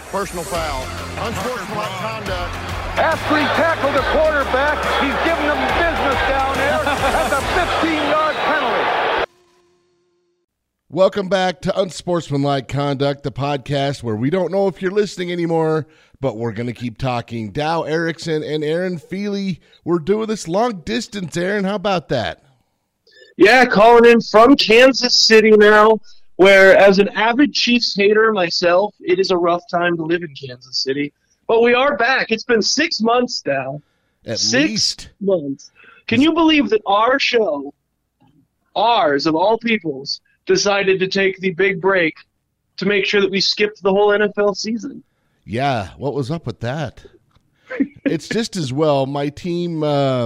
Personal foul. Unsportsmanlike conduct. After he tackled the quarterback, he's giving them business down there. That's a 15-yard penalty. Welcome back to Unsportsmanlike Conduct, the podcast where we don't know if you're listening anymore, but we're going to keep talking. Dow Erickson and Aaron Feely, we're doing this long distance, Aaron. How about that? Yeah, calling in from Kansas City now, where as an avid Chiefs hater myself, it is a rough time to live in Kansas City. But we are back. It's been 6 months now. At 6 least. months. Can you believe that our show, ours of all people's, decided to take the big break to make sure that we skipped the whole NFL season? Yeah, what was up with that? It's just as well. My team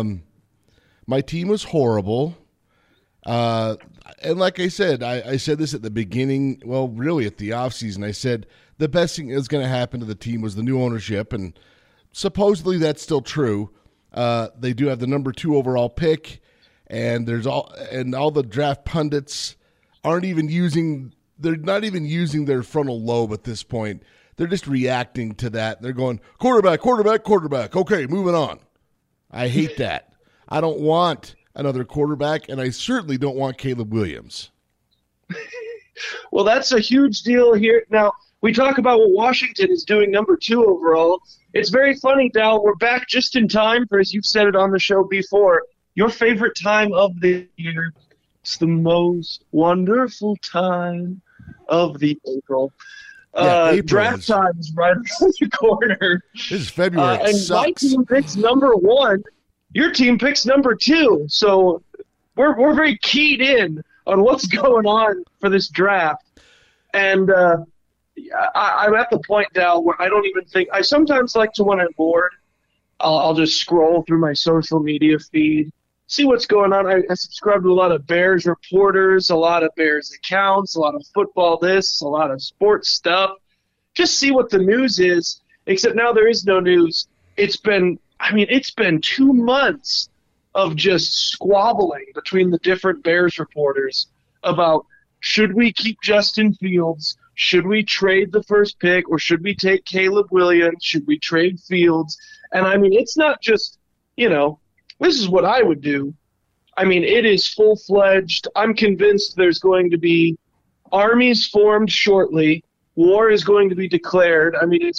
was horrible. And like I said, I said this at the beginning, well, really at the offseason. I said the best thing that's going to happen to the team was the new ownership, and supposedly that's still true. They do have the number 2 overall pick, and all the draft pundits aren't even using – they're not even using their frontal lobe at this point. They're just reacting to that. They're going, quarterback, quarterback, quarterback. Okay, moving on. I hate that. I don't want another quarterback, and I certainly don't want Caleb Williams. Well, that's a huge deal here. Now, we talk about what Washington is doing number 2 overall. It's very funny, Dal. We're back just in time for, as you've said it on the show before, your favorite time of the year. It's the most wonderful time of the April. April draft time is right around the corner. This is February. And sucks. my team picks number 1. Your team picks number 2. So we're very keyed in on what's going on for this draft. And I'm at the point now where I don't even think – I sometimes like to, when I'm bored, I'll just scroll through my social media feed, see what's going on. I subscribe to a lot of Bears reporters, a lot of Bears accounts, a lot of football this, a lot of sports stuff. Just see what the news is, except now there is no news. It's been 2 months of just squabbling between the different Bears reporters about should we keep Justin Fields, should we trade the first pick, or should we take Caleb Williams, should we trade Fields? And, it's not just, this is what I would do. It is full-fledged. I'm convinced there's going to be armies formed shortly. War is going to be declared.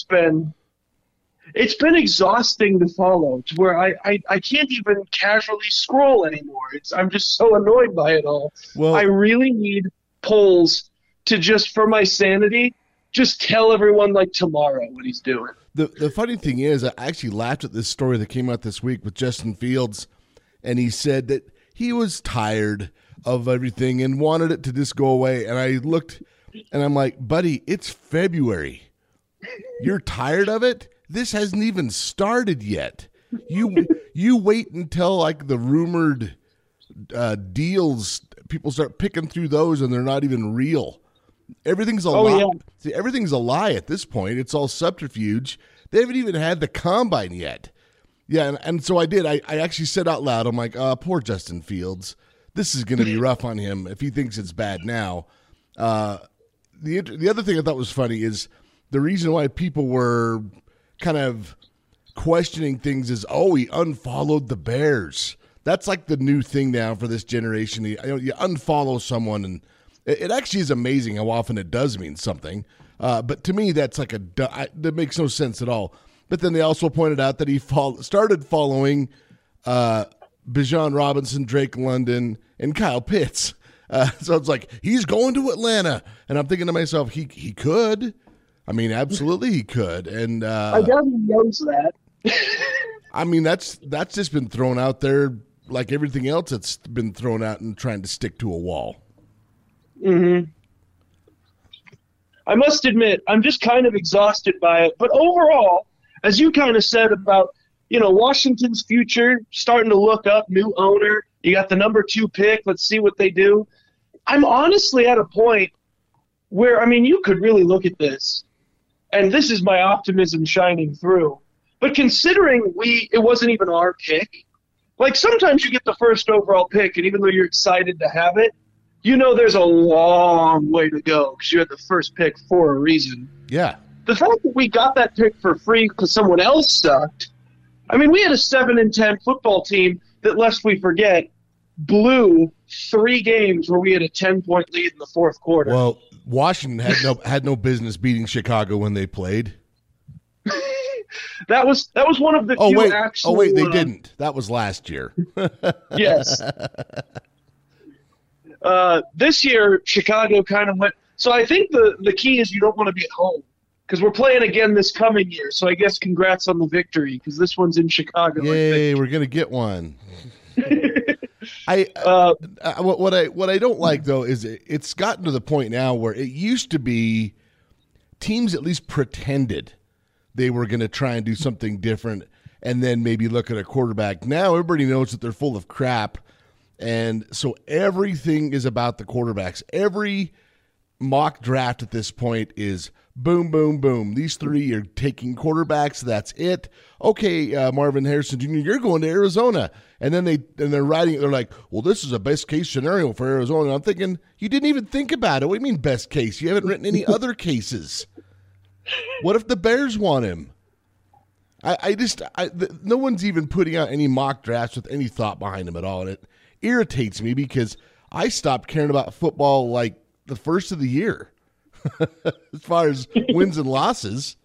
It's been exhausting to follow, to where I can't even casually scroll anymore. I'm just so annoyed by it all. Well, I really need polls to just, for my sanity, just tell everyone like tomorrow what he's doing. The funny thing is, I actually laughed at this story that came out this week with Justin Fields, and he said that he was tired of everything and wanted it to just go away. And I looked, and I'm like, buddy, it's February. You're tired of it? This hasn't even started yet. You wait until like the rumored deals, people start picking through those, and they're not even real. Everything's a lie. Yeah. See, everything's a lie at this point. It's all subterfuge. They haven't even had the combine yet. Yeah, and so I did. I actually said out loud, I'm like, poor Justin Fields. This is going to be rough on him if he thinks it's bad now. The other thing I thought was funny is the reason why people were kind of questioning things is, he unfollowed the Bears. That's like the new thing now for this generation. You unfollow someone, and it actually is amazing how often it does mean something. But to me, that's like that makes no sense at all. But then they also pointed out that he started following Bijan Robinson, Drake London, and Kyle Pitts. So it's like, he's going to Atlanta. And I'm thinking to myself, he could. Absolutely he could. And I guess he knows that. That's just been thrown out there like everything else that's been thrown out and trying to stick to a wall. Mm-hmm. I must admit, I'm just kind of exhausted by it. But overall, as you kind of said about, Washington's future, starting to look up, new owner, you got the number 2 pick, let's see what they do. I'm honestly at a point where, you could really look at this, and this is my optimism shining through. But considering it wasn't even our pick, like sometimes you get the first overall pick, and even though you're excited to have it, there's a long way to go because you had the first pick for a reason. Yeah. the fact that we got that pick for free because someone else sucked. I mean, we had a 7-10 football team that, lest we forget, blew 3 games where we had a 10-point lead in the fourth quarter. Well, Washington had no business beating Chicago when they played. That was one of the few actual. Oh wait, they didn't. That was last year. Yes. This year, Chicago kind of went. So I think the key is you don't want to be at home because we're playing again this coming year. So I guess congrats on the victory because this one's in Chicago. Yay, we're gonna get one. What I don't like though is it's gotten to the point now where it used to be teams at least pretended they were going to try and do something different and then maybe look at a quarterback. Now everybody knows that they're full of crap, and so everything is about the quarterbacks. Every mock draft at this point is boom, boom, boom. These 3 are taking quarterbacks. That's it. Okay, Marvin Harrison Jr., you're going to Arizona. And then they're writing it. They're like, well, this is a best case scenario for Arizona. And I'm thinking, you didn't even think about it. What do you mean best case? You haven't written any other cases. What if the Bears want him? No one's even putting out any mock drafts with any thought behind them at all. And it irritates me because I stopped caring about football like the first of the year as far as wins and losses.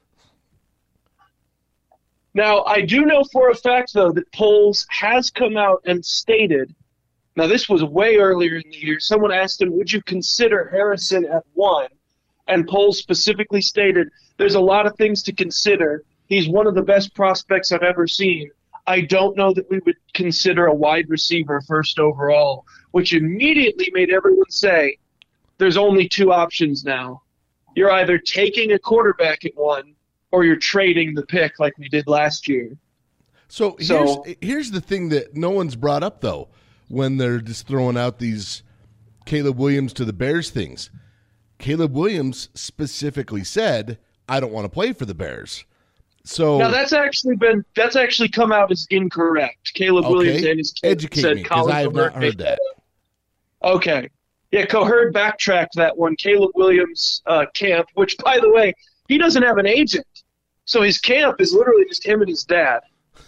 Now, I do know for a fact, though, that Poles has come out and stated, now this was way earlier in the year, someone asked him, would you consider Harrison at 1? And Poles specifically stated, there's a lot of things to consider. He's one of the best prospects I've ever seen. I don't know that we would consider a wide receiver first overall, which immediately made everyone say, there's only 2 options now. You're either taking a quarterback at 1 or you're trading the pick like we did last year. So here's the thing that no one's brought up, though, when they're just throwing out these Caleb Williams to the Bears things. Caleb Williams specifically said, I don't want to play for the Bears. So now that's actually come out as incorrect. Caleb Williams and his camp educate said me because I have not heard that. Okay. Yeah, Coherd backtracked that one. Caleb Williams' camp, which, by the way, he doesn't have an agent. So his camp is literally just him and his dad.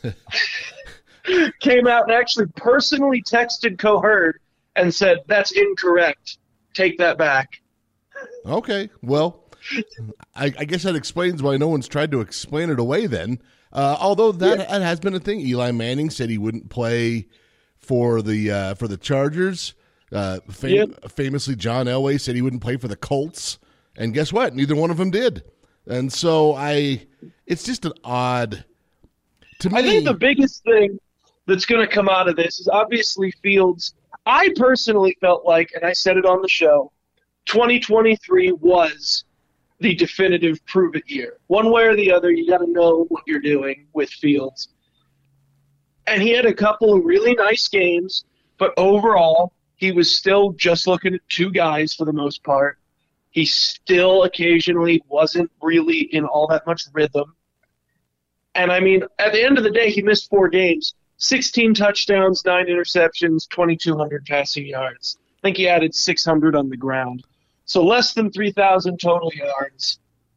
Came out and actually personally texted Coherd and said, that's incorrect. Take that back. Okay. Well, I guess that explains why no one's tried to explain it away then. Although that has been a thing. Eli Manning said he wouldn't play for the Chargers. Famously, John Elway said he wouldn't play for the Colts. And guess what? Neither one of them did. And so it's just an odd to me. I think the biggest thing that's going to come out of this is obviously Fields. I personally felt like, and I said it on the show, 2023 was the definitive prove-it year. One way or the other, you got to know what you're doing with Fields. And he had a couple of really nice games, but overall, he was still just looking at 2 guys for the most part. He still occasionally wasn't really in all that much rhythm. And, I mean, at the end of the day, he missed 4 games, 16 touchdowns, 9 interceptions, 2,200 passing yards. I think he added 600 on the ground. So less than 3,000 total yards,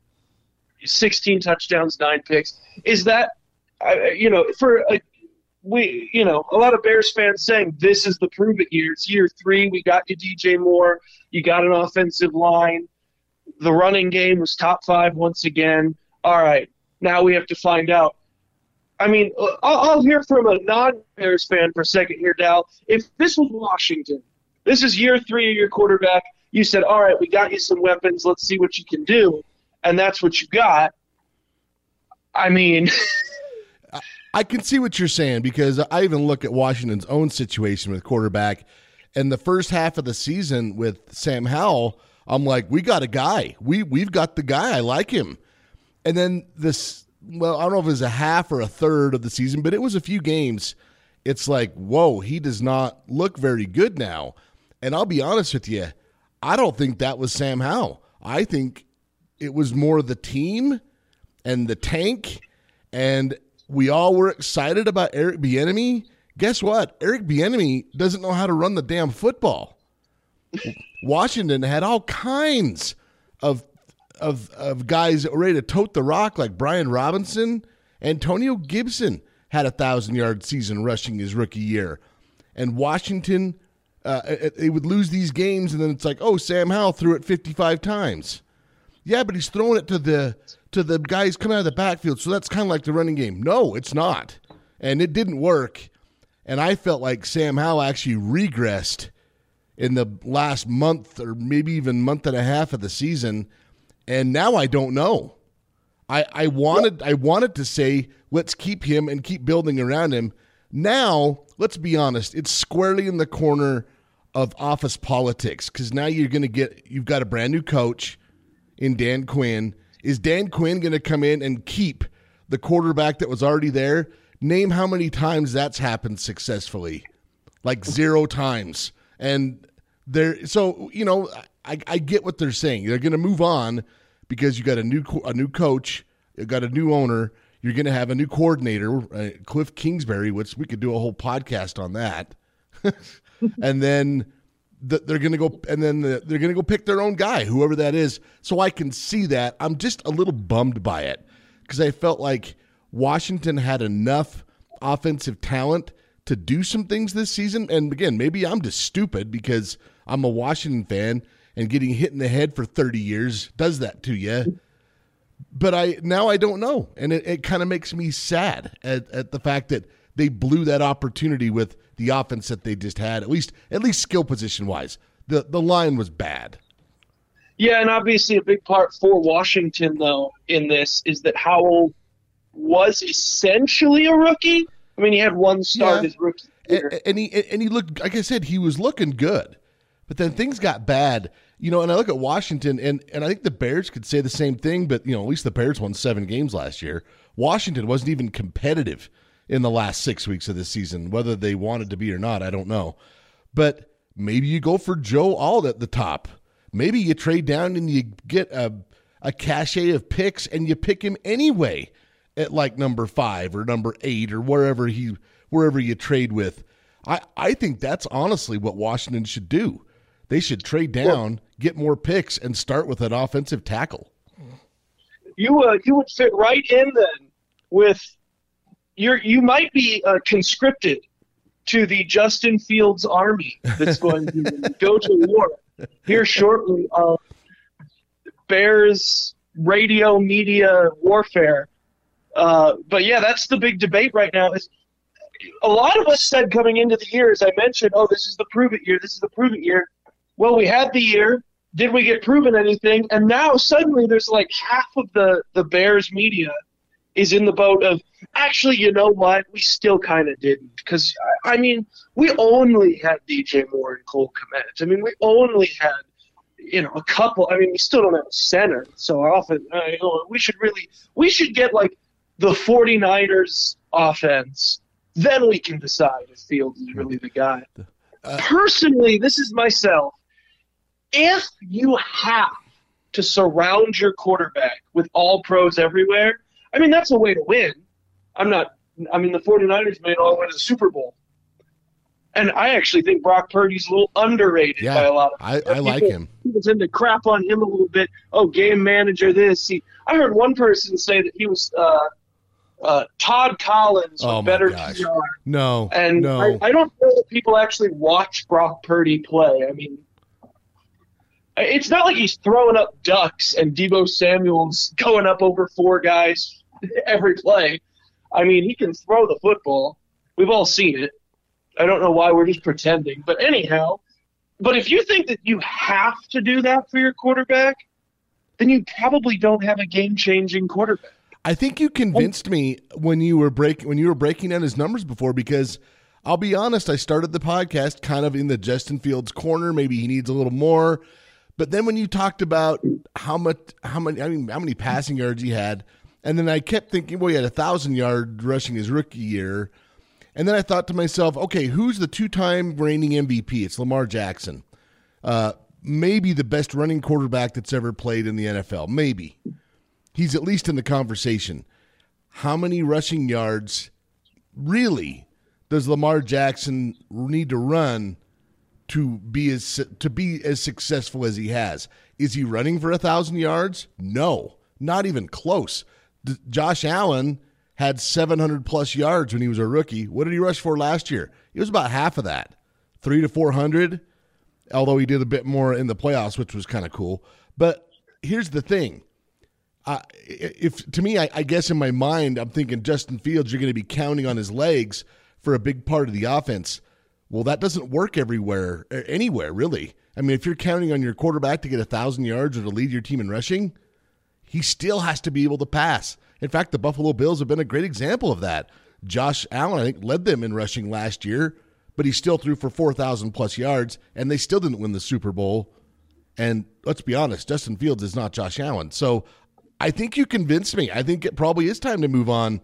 16 touchdowns, 9 picks. Is that, a lot of Bears fans saying this is the prove-it year. It's year 3. We got you DJ Moore. You got an offensive line. The running game was top 5 once again. All right, now we have to find out. I mean, I'll hear from a non-Bears fan for a second here, Dal. If this was Washington, this is year 3 of your quarterback. You said, all right, we got you some weapons. Let's see what you can do. And that's what you got. I mean – I can see what you're saying because I even look at Washington's own situation with quarterback. And the first half of the season with Sam Howell, I'm like, we got a guy. We've got the guy. I like him. And then I don't know if it was a half or a third of the season, but it was a few games. It's like, whoa, he does not look very good now. And I'll be honest with you, I don't think that was Sam Howell. I think it was more the team and the tank, and we all were excited about Eric Bieniemy. Guess what? Eric Bieniemy doesn't know how to run the damn football. Washington had all kinds of of guys ready to tote the rock like Brian Robinson. Antonio Gibson had a 1,000-yard season rushing his rookie year. And Washington, they would lose these games, and then it's like, oh, Sam Howell threw it 55 times. Yeah, but he's throwing it to the guys coming out of the backfield, so that's kind of like the running game. No, it's not. And it didn't work. And I felt like Sam Howell actually regressed in the last month or maybe even month and a half of the season, and now I don't know. I wanted to say let's keep him and keep building around him. Now, let's be honest, it's squarely in the corner of office politics because now you've got a brand new coach in Dan Quinn. Is Dan Quinn going to come in and keep the quarterback that was already there? Name how many times that's happened successfully. Like 0 times. And I get what they're saying. They're going to move on because you got a new coach, you got a new owner, you're going to have a new coordinator, Cliff Kingsbury, which we could do a whole podcast on that. And then they're going to go, and then they're going to go pick their own guy, whoever that is. So I can see that. I'm just a little bummed by it because I felt like Washington had enough offensive talent to do some things this season. And again, maybe I'm just stupid because I'm a Washington fan and getting hit in the head for 30 years does that to you. But I don't know. And it kind of makes me sad at the fact that they blew that opportunity with the offense that they just had, at least skill position wise. The line was bad. Yeah, and obviously a big part for Washington, though, in this is that Howell was essentially a rookie. I mean, he had one start his rookie year. And he looked, like I said, he was looking good. But then things got bad. And I look at Washington, and I think the Bears could say the same thing, but, at least the Bears won 7 games last year. Washington wasn't even competitive in the last 6 weeks of the season. Whether they wanted to be or not, I don't know. But maybe you go for Joe Alt at the top. Maybe you trade down and you get a cachet of picks and you pick him anyway at like number 5 or number 8 or wherever you trade with. I think that's honestly what Washington should do. They should trade down, get more picks, and start with an offensive tackle. You would fit right in then with you might be conscripted to the Justin Fields army that's going to go to war here shortly. Bears radio media warfare. But yeah, that's the big debate right now. A lot of us said coming into the year, as I mentioned, this is the prove it year. This is the prove it year. Well, we had the year. Did we get proven anything? And now suddenly there's like half of the Bears media is in the boat of, actually, you know what? We still kind of didn't. Because, I mean, we only had DJ Moore and Cole Kmet. I mean, we only had, a couple. I mean, we still don't have a center. So often, we should get like the 49ers offense. Then we can decide if Fields is really the guy. Personally, this is myself. If you have to surround your quarterback with all pros everywhere, I mean, that's a way to win. The 49ers made all the way to the Super Bowl. And I actually think Brock Purdy's a little underrated by a lot of people. I like him. People tend to crap on him a little bit. Oh, game manager this. I heard one person say that he was Todd Collins with better PR. No. And no. I don't know that people actually watch Brock Purdy play. I mean, it's not like he's throwing up ducks and Deebo Samuel's going up over 4 guys every play. I mean, he can throw the football. We've all seen it. I don't know why we're just pretending. But anyhow, if you think that you have to do that for your quarterback, then you probably don't have a game-changing quarterback. I think you convinced me when you were breaking down his numbers before, because I'll be honest, I started the podcast kind of in the Justin Fields corner. Maybe he needs a little more. But then when you talked about how many passing yards he had, and then I kept thinking, well, he had 1,000 yards rushing his rookie year. And then I thought to myself, okay, who's the 2-time reigning MVP? It's Lamar Jackson. Maybe the best running quarterback that's ever played in the NFL. Maybe. He's at least in the conversation. How many rushing yards really does Lamar Jackson need to run to be as successful as he has. Is he running for 1,000 yards? No, not even close. Josh Allen had 700 plus yards when he was a rookie. What did he rush for last year? It was about half of that, 300 to 400. Although he did a bit more in the playoffs, which was kind of cool. But here's the thing. I guess in my mind, I'm thinking Justin Fields, you're going to be counting on his legs for a big part of the offense. Well, that doesn't work anywhere, really. I mean, if you're counting on your quarterback to get 1,000 yards or to lead your team in rushing, he still has to be able to pass. In fact, the Buffalo Bills have been a great example of that. Josh Allen, I think, led them in rushing last year, but he still threw for 4,000 plus yards, and they still didn't win the Super Bowl. And let's be honest, Justin Fields is not Josh Allen. So I think you convinced me. I think it probably is time to move on.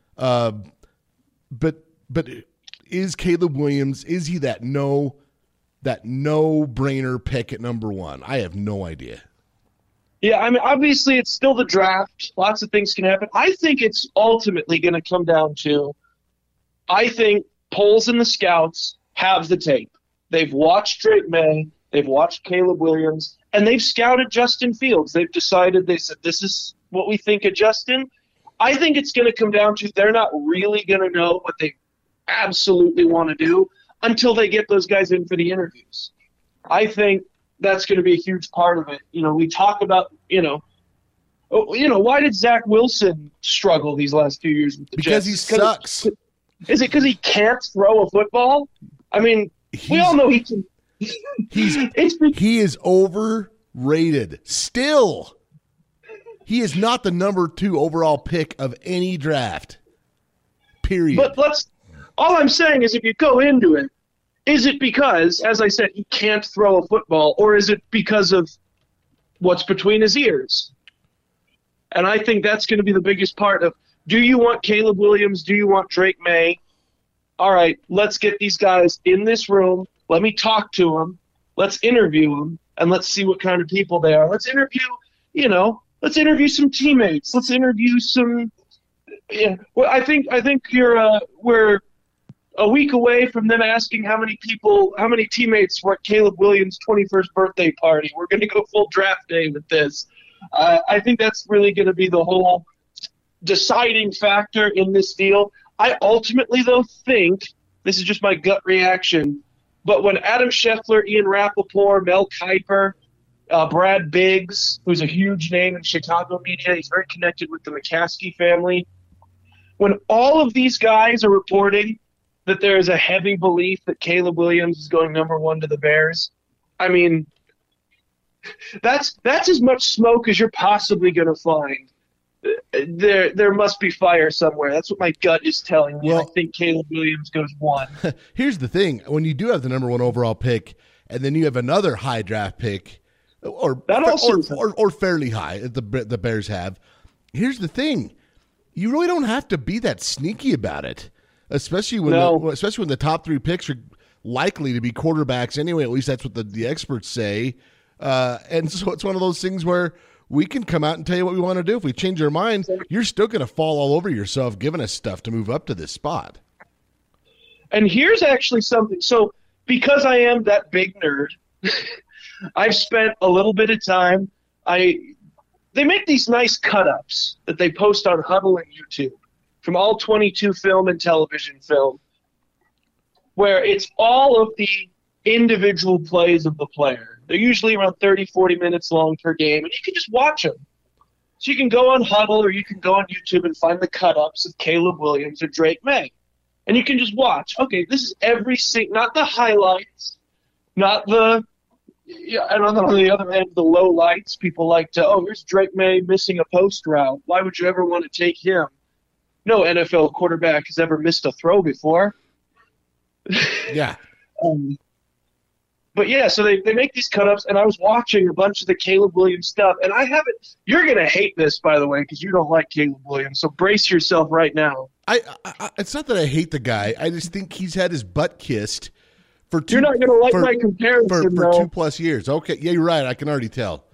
But is Caleb Williams, is he that no-brainer pick at number one? I have no idea. Yeah, I mean, obviously it's still the draft. Lots of things can happen. I think it's ultimately going to come down to, I think Poles and the scouts have the tape. They've watched Drake May, they've watched Caleb Williams, and they've scouted Justin Fields. They've decided, they said, this is what we think of Justin. I think it's going to come down to they're not really going to know what they absolutely want to do until they get those guys in for the interviews. I think that's going to be a huge part of it. You know, we talk about, why did Zach Wilson struggle these last few years with the Because Jets? he sucks. Is it because he can't throw a football? I mean, we all know he can. He is overrated. Still, he is not the number 2 overall pick of any draft. Period. But all I'm saying is if you go into it, is it because, as I said, he can't throw a football, or is it because of what's between his ears? And I think that's going to be the biggest part of, do you want Caleb Williams? Do you want Drake May? All right, let's get these guys in this room. Let me talk to them. Let's interview them, and let's see what kind of people they are. Let's interview some teammates. Let's interview some. Yeah, well, I think we're a week away from them asking how many teammates were at Caleb Williams' 21st birthday party. We're going to go full draft day with this. I think that's really going to be the whole deciding factor in this deal. I ultimately, though, think, this is just my gut reaction, but when Adam Scheffler, Ian Rappaport, Mel Kiper, Brad Biggs, who's a huge name in Chicago media, he's very connected with the McCaskey family, when all of these guys are reporting that there is a heavy belief that Caleb Williams is going number 1 to the Bears, I mean, that's as much smoke as you're possibly going to find. There must be fire somewhere. That's what my gut is telling me. Well, I think Caleb Williams goes 1. Here's the thing. When you do have the number 1 overall pick, and then you have another high draft pick, or fairly high, the Bears have, here's the thing. You really don't have to be that sneaky about it, especially when the top 3 picks are likely to be quarterbacks anyway. At least that's what the experts say. And so it's one of those things where we can come out and tell you what we want to do. If we change our mind, you're still going to fall all over yourself giving us stuff to move up to this spot. And here's actually something. So because I am that big nerd, I've spent a little bit of time. They make these nice cut-ups that they post on Huddle and YouTube from all 22 film and television film, where it's all of the individual plays of the player. They're usually around 30, 40 minutes long per game, and you can just watch them. So you can go on Huddle or you can go on YouTube and find the cut-ups of Caleb Williams or Drake May. And you can just watch. Okay, this is every single, not the highlights, not the, and on the other end, the low lights. People like to, here's Drake May missing a post route. Why would you ever want to take him? No NFL quarterback has ever missed a throw before. Yeah. But yeah, so they make these cut-ups, and I was watching a bunch of the Caleb Williams stuff, and I haven't – you're going to hate this, by the way, because you don't like Caleb Williams, so brace yourself right now. It's not that I hate the guy. I just think he's had his butt kissed for You're not going to like my comparison, for though. 2+ years. Okay, yeah, you're right. I can already tell.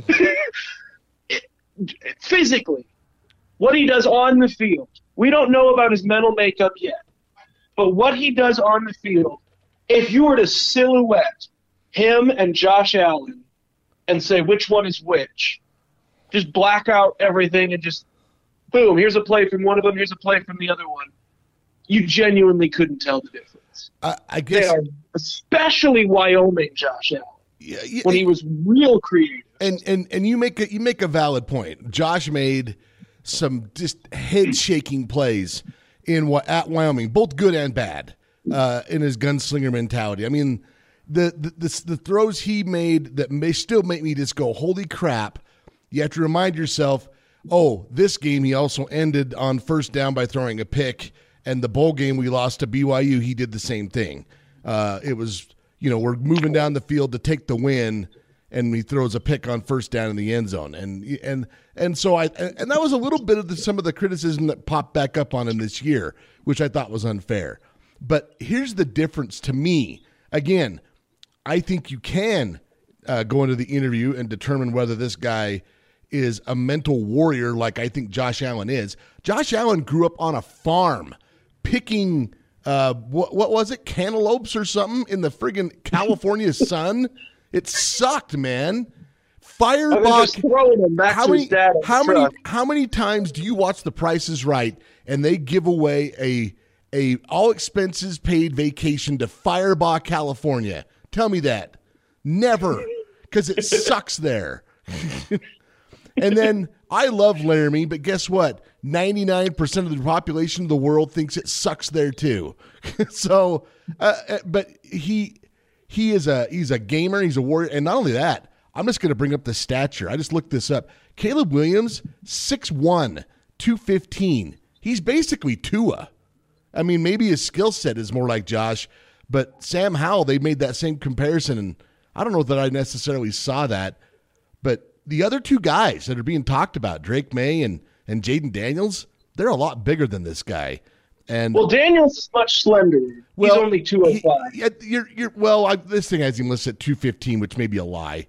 Physically, what he does on the field. We don't know about his mental makeup yet, but what he does on the field, if you were to silhouette him and Josh Allen and say which one is which, just black out everything and just, boom, here's a play from one of them, here's a play from the other one, you genuinely couldn't tell the difference. I guess. They are, especially Wyoming Josh Allen, when he was real creative. And you make a valid point. Josh made some just head-shaking plays at Wyoming, both good and bad, in his gunslinger mentality. I mean, the throws he made that may still make me just go, holy crap. You have to remind yourself, this game he also ended on first down by throwing a pick, and the bowl game we lost to BYU, he did the same thing. It was, we're moving down the field to take the win, and he throws a pick on first down in the end zone. And so that was a little bit of some of the criticism that popped back up on him this year, which I thought was unfair. But here's the difference to me. Again, I think you can go into the interview and determine whether this guy is a mental warrior like I think Josh Allen is. Josh Allen grew up on a farm picking what was it, cantaloupes or something in the friggin' California sun. It sucked, man. Firebach. How many times do you watch The Price is Right and they give away a all expenses paid vacation to Firebach, California? Tell me that. Never, because it sucks there. And then I love Laramie, but guess what? 99% of the population of the world thinks it sucks there too. So, but he's a gamer. He's a warrior. And not only that, I'm just going to bring up the stature. I just looked this up. Caleb Williams, 6'1", 215. He's basically Tua. I mean, maybe his skill set is more like Josh, but Sam Howell, they made that same comparison, and I don't know that I necessarily saw that. But the other two guys that are being talked about, Drake May and Jaden Daniels, they're a lot bigger than this guy. And Daniels is much slenderer. He's only 205. This thing has him listed at 215, which may be a lie.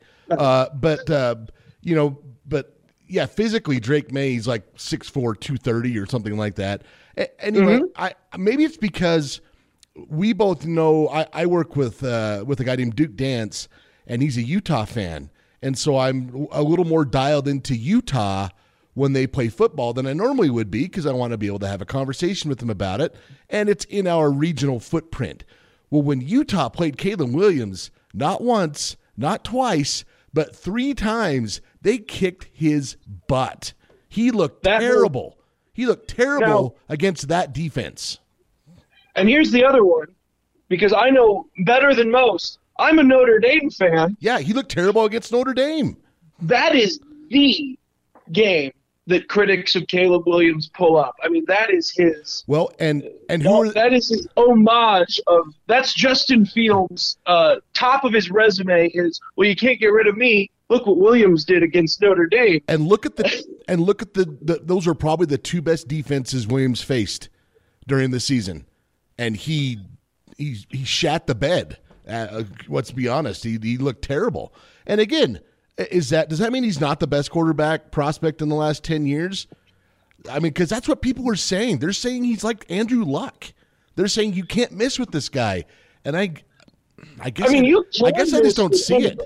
Physically, Drake May, he's like 6'4", 230 or something like that. Anyway, maybe it's because we both know I work with a guy named Duke Dance, and he's a Utah fan. And so I'm a little more dialed into Utah when they play football than I normally would be, because I want to be able to have a conversation with them about it, and it's in our regional footprint. Well, when Utah played Caleb Williams, not once, not twice, but 3 times, they kicked his butt. He looked terrible. He looked terrible against that defense. And here's the other one, because I know better than most. I'm a Notre Dame fan. Yeah, he looked terrible against Notre Dame. That is the game that critics of Caleb Williams pull up. I mean, that is his. Well, that is his homage of. That's Justin Fields' top of his resume is, well, you can't get rid of me. Look what Williams did against Notre Dame. And look at the those are probably the 2 best defenses Williams faced during the season, and he shat the bed. Let's be honest, he looked terrible. And again, does that mean he's not the best quarterback prospect in the last 10 years? I mean, because that's what people are saying. They're saying he's like Andrew Luck. They're saying you can't miss with this guy. And I guess I just don't see it.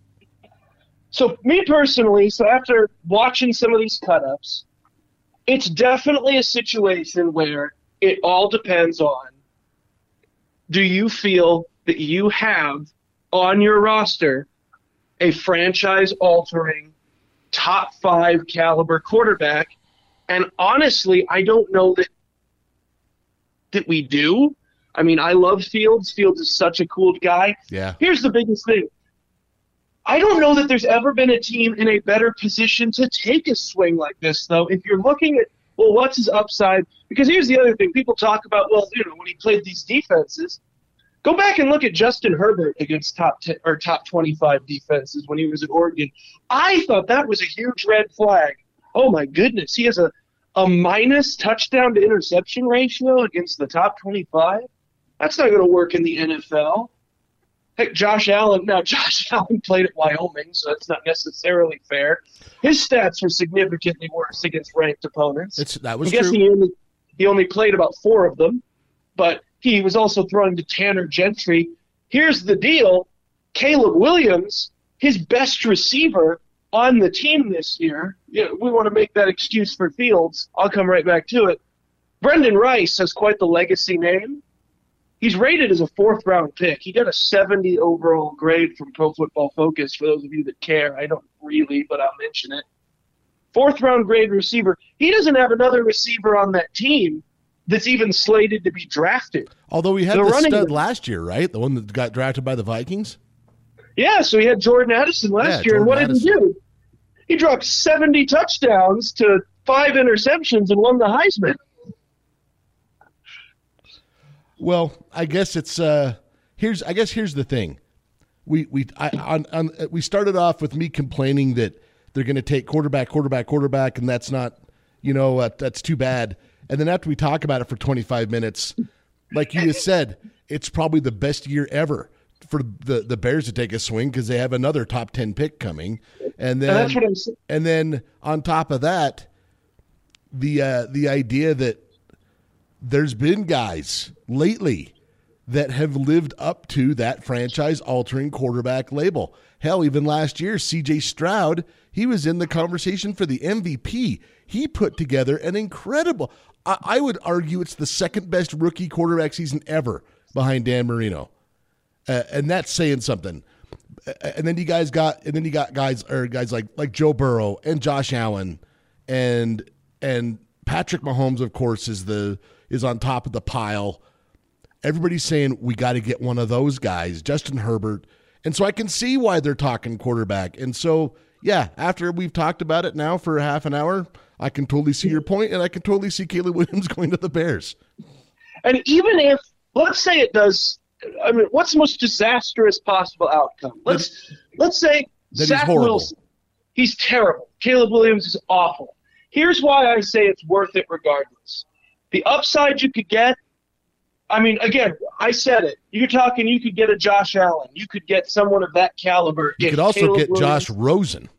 So me personally, after watching some of these cut-ups, it's definitely a situation where it all depends on, do you feel that you have on your roster a franchise-altering, top 5 caliber quarterback? And honestly, I don't know that we do. I mean, I love Fields. Fields is such a cool guy. Yeah. Here's the biggest thing. I don't know that there's ever been a team in a better position to take a swing like this, though. If you're looking at, well, what's his upside? Because here's the other thing. People talk about, when he played these defenses, go back and look at Justin Herbert against top 10 or top 25 defenses when he was at Oregon. I thought that was a huge red flag. Oh, my goodness. He has a minus touchdown to interception ratio against the top 25. That's not going to work in the NFL. Heck, Josh Allen played at Wyoming, so that's not necessarily fair. His stats were significantly worse against ranked opponents. That was true. He only played about 4 of them, but He was also throwing to Tanner Gentry. Here's the deal. Caleb Williams, his best receiver on the team this year. We want to make that excuse for Fields. I'll come right back to it. Brendan Rice has quite the legacy name. He's rated as a 4th-round pick. He got a 70 overall grade from Pro Football Focus, for those of you that care. I don't really, but I'll mention it. 4th-round grade receiver. He doesn't have another receiver on that team that's even slated to be drafted. Although we had the stud last year, right? The one that got drafted by the Vikings? Yeah, so he had Jordan Addison last year. And what did he do? He dropped 70 touchdowns to 5 interceptions and won the Heisman. Well, I guess it's here's the thing. We started off with me complaining that they're going to take quarterback, and that's not, that's too bad. And then after we talk about it for 25 minutes, like you just said, it's probably the best year ever for the Bears to take a swing because they have another top 10 pick coming. And then that's what I'm saying. And then on top of that, the idea that there's been guys lately that have lived up to that franchise-altering quarterback label. Hell, even last year, C.J. Stroud, he was in the conversation for the MVP. He put together an incredible – I would argue it's the second-best rookie quarterback season ever behind Dan Marino. And that's saying something. And then you got guys like Joe Burrow and Josh Allen and Patrick Mahomes, of course, is on top of the pile. Everybody's saying we got to get one of those guys, Justin Herbert. And so I can see why they're talking quarterback. And so, yeah, after we've talked about it now for half an hour, I can totally see your point, and I can totally see Caleb Williams going to the Bears. And even if, let's say it does, what's the most disastrous possible outcome? Let's say Zach Wilson, he's terrible. Caleb Williams is awful. Here's why I say it's worth it regardless. The upside you could get, again, I said it. You could get a Josh Allen. You could get someone of that caliber. You could also get Josh Rosen.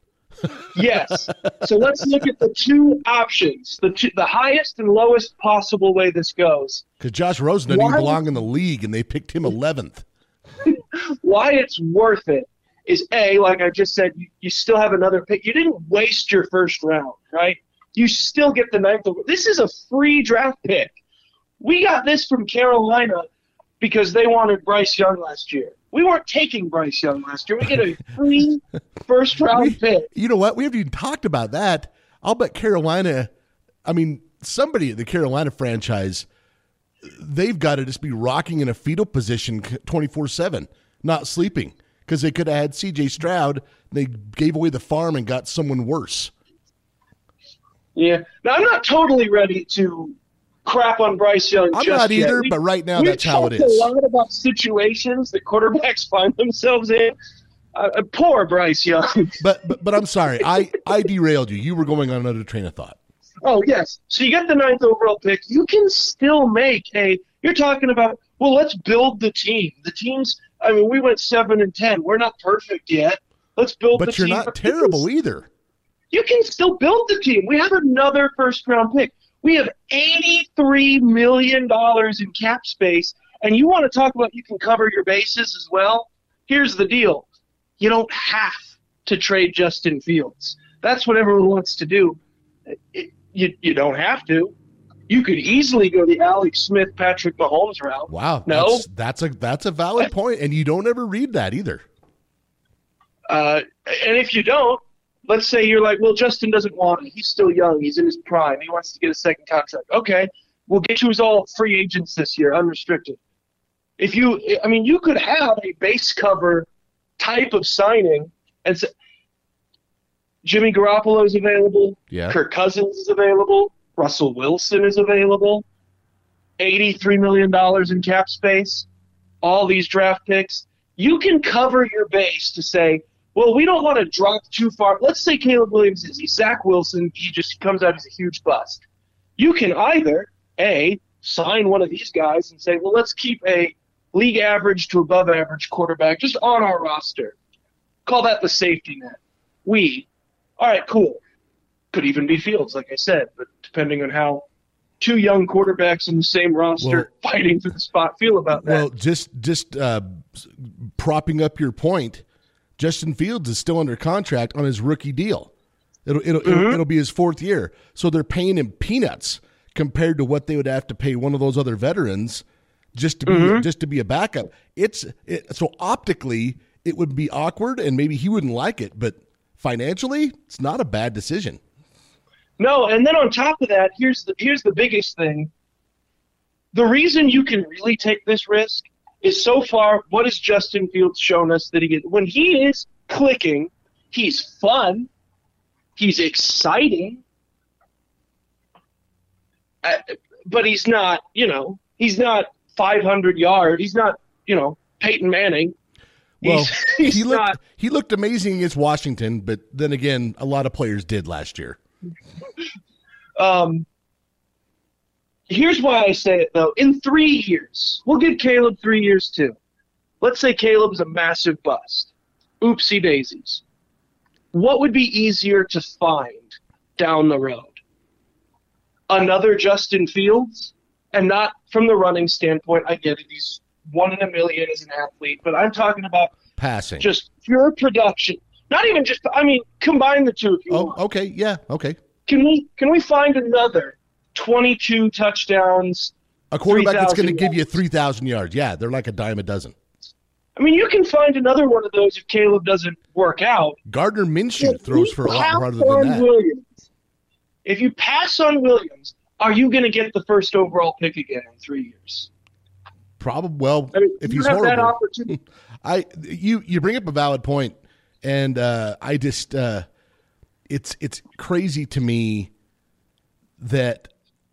Yes. So let's look at the two options, the highest and lowest possible way this goes. Because Josh Rosen doesn't even belong in the league, and they picked him 11th. Why it's worth it is, A, like I just said, you still have another pick. You didn't waste your first round, right? You still get the 9th. This is a free draft pick. We got this from Carolina because they wanted Bryce Young last year. We weren't taking Bryce Young last year. We get a free first-round pick. You know what? We haven't even talked about that. I'll bet Carolina somebody at the Carolina franchise, they've got to just be rocking in a fetal position 24/7, not sleeping, because they could have had C.J. Stroud. They gave away the farm and got someone worse. Yeah. Now, I'm not totally ready to crap on Bryce Young. I'm not either, but right now that's how it is. We've talked a lot about situations that quarterbacks find themselves in. Poor Bryce Young. But I'm sorry. I derailed you. You were going on another train of thought. Oh, yes. So you get the 9th overall pick. You can still make you're talking about, well, let's build the team. The teams, we went 7-10. We're not perfect yet. Let's build the team. But you're not terrible either. You can still build the team. We have another first-round pick. We have $83 million in cap space, and you want to talk about you can cover your bases as well? Here's the deal. You don't have to trade Justin Fields. That's what everyone wants to do. You don't have to. You could easily go the Alex Smith, Patrick Mahomes route. Wow. No? That's a valid point, and you don't ever read that either. And if you don't, let's say you're like, well, Justin doesn't want it. He's still young. He's in his prime. He wants to get a second contract. Okay, we'll get you as all free agents this year, unrestricted. You could have a base cover type of signing, and Jimmy Garoppolo is available. Yeah. Kirk Cousins is available. Russell Wilson is available. $83 million in cap space. All these draft picks. You can cover your base to say, well, we don't want to drop too far. Let's say Caleb Williams is Zach Wilson. He just comes out as a huge bust. You can either, A, sign one of these guys and say, well, let's keep a league average to above average quarterback just on our roster. Call that the safety net. All right, cool. Could even be Fields, like I said, but depending on how two young quarterbacks in the same roster fighting for the spot feel about that? Well, just propping up your point, Justin Fields is still under contract on his rookie deal. It'll be his fourth year, so they're paying him peanuts compared to what they would have to pay one of those other veterans just to be a backup. So optically it would be awkward, and maybe he wouldn't like it, but financially, it's not a bad decision. No, and then on top of that, here's the biggest thing. The reason you can really take this risk is, so far, what has Justin Fields shown us that when he is clicking, he's fun, he's exciting, but he's not 500 yards. He's not, Peyton Manning. Well, he looked amazing against Washington, but then again, a lot of players did last year. Here's why I say it, though. In 3 years, we'll give Caleb 3 years too. Let's say Caleb's a massive bust. Oopsie daisies. What would be easier to find down the road? Another Justin Fields? And not from the running standpoint. I get it. He's 1 in a million as an athlete, but I'm talking about passing. Just pure production. Not even just, combine the two if you want. Okay. Yeah. Okay. Can we find another 22 touchdowns? A quarterback that's going to give you 3,000 yards. Yeah, they're like a dime a dozen. You can find another one of those if Caleb doesn't work out. Gardner Minshew throws for a lot harder than that. Williams. If you pass on Williams, are you going to get the first overall pick again in 3 years? Probably. Well, if he's have horrible, that opportunity. You bring up a valid point, and I just it's crazy to me that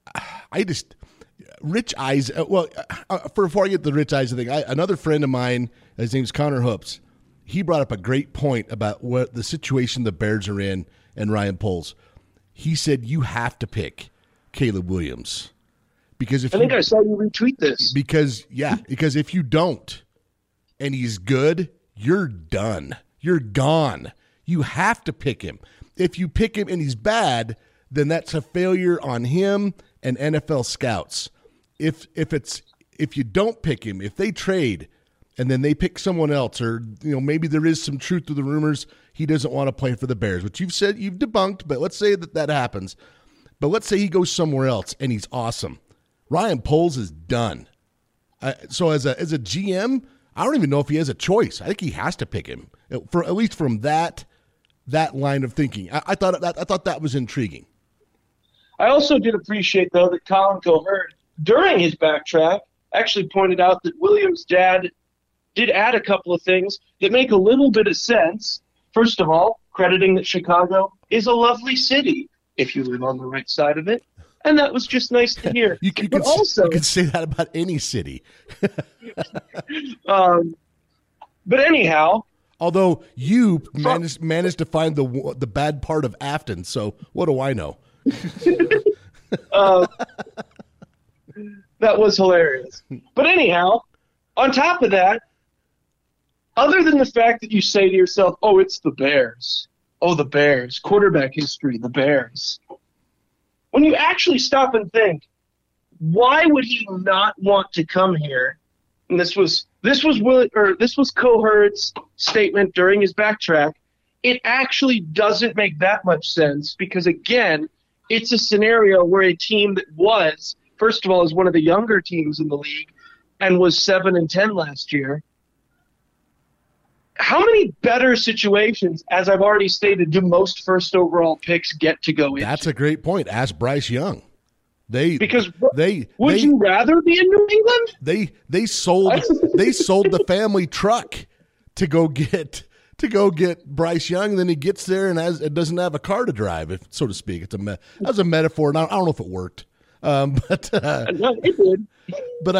Rich Eisen. Before I get to the Rich Eisen thing, another friend of mine, his name's Connor Hoops. He brought up a great point about what the situation the Bears are in and Ryan Poles. He said you have to pick Caleb Williams because I think I saw you retweet this. Because if you don't and he's good, you're done. You're gone. You have to pick him. If you pick him and he's bad, then that's a failure on him and NFL scouts. If you don't pick him, if they trade and then they pick someone else, or maybe there is some truth to the rumors he doesn't want to play for the Bears, which you've said you've debunked, but let's say that happens. But let's say he goes somewhere else and he's awesome. Ryan Poles is done. So as a GM, I don't even know if he has a choice. I think he has to pick him, for at least from that line of thinking. I thought that was intriguing. I also did appreciate, though, that Colin Cowherd, during his backtrack, actually pointed out that Williams' dad did add a couple of things that make a little bit of sense. First of all, crediting that Chicago is a lovely city if you live on the right side of it. And that was just nice to hear. You can say that about any city. But anyhow, although you managed to find the bad part of Afton, so what do I know? That was hilarious. But anyhow, on top of that, other than the fact that you say to yourself, "Oh, it's the Bears. Oh, the Bears. Quarterback history, the Bears." When you actually stop and think, why would he not want to come here? And this was Cowherd's statement during his backtrack. It actually doesn't make that much sense because, again, it's a scenario where a team that was, first of all, is one of the younger teams in the league and was 7-10 last year. How many better situations, as I've already stated, do most first overall picks get to go into? That's a great point. Ask Bryce Young. Would you rather be in New England? They sold the family truck to go get Bryce Young, and then he gets there and it doesn't have a car to drive, so to speak. That was a metaphor, and I don't know if it worked, but no, it did. But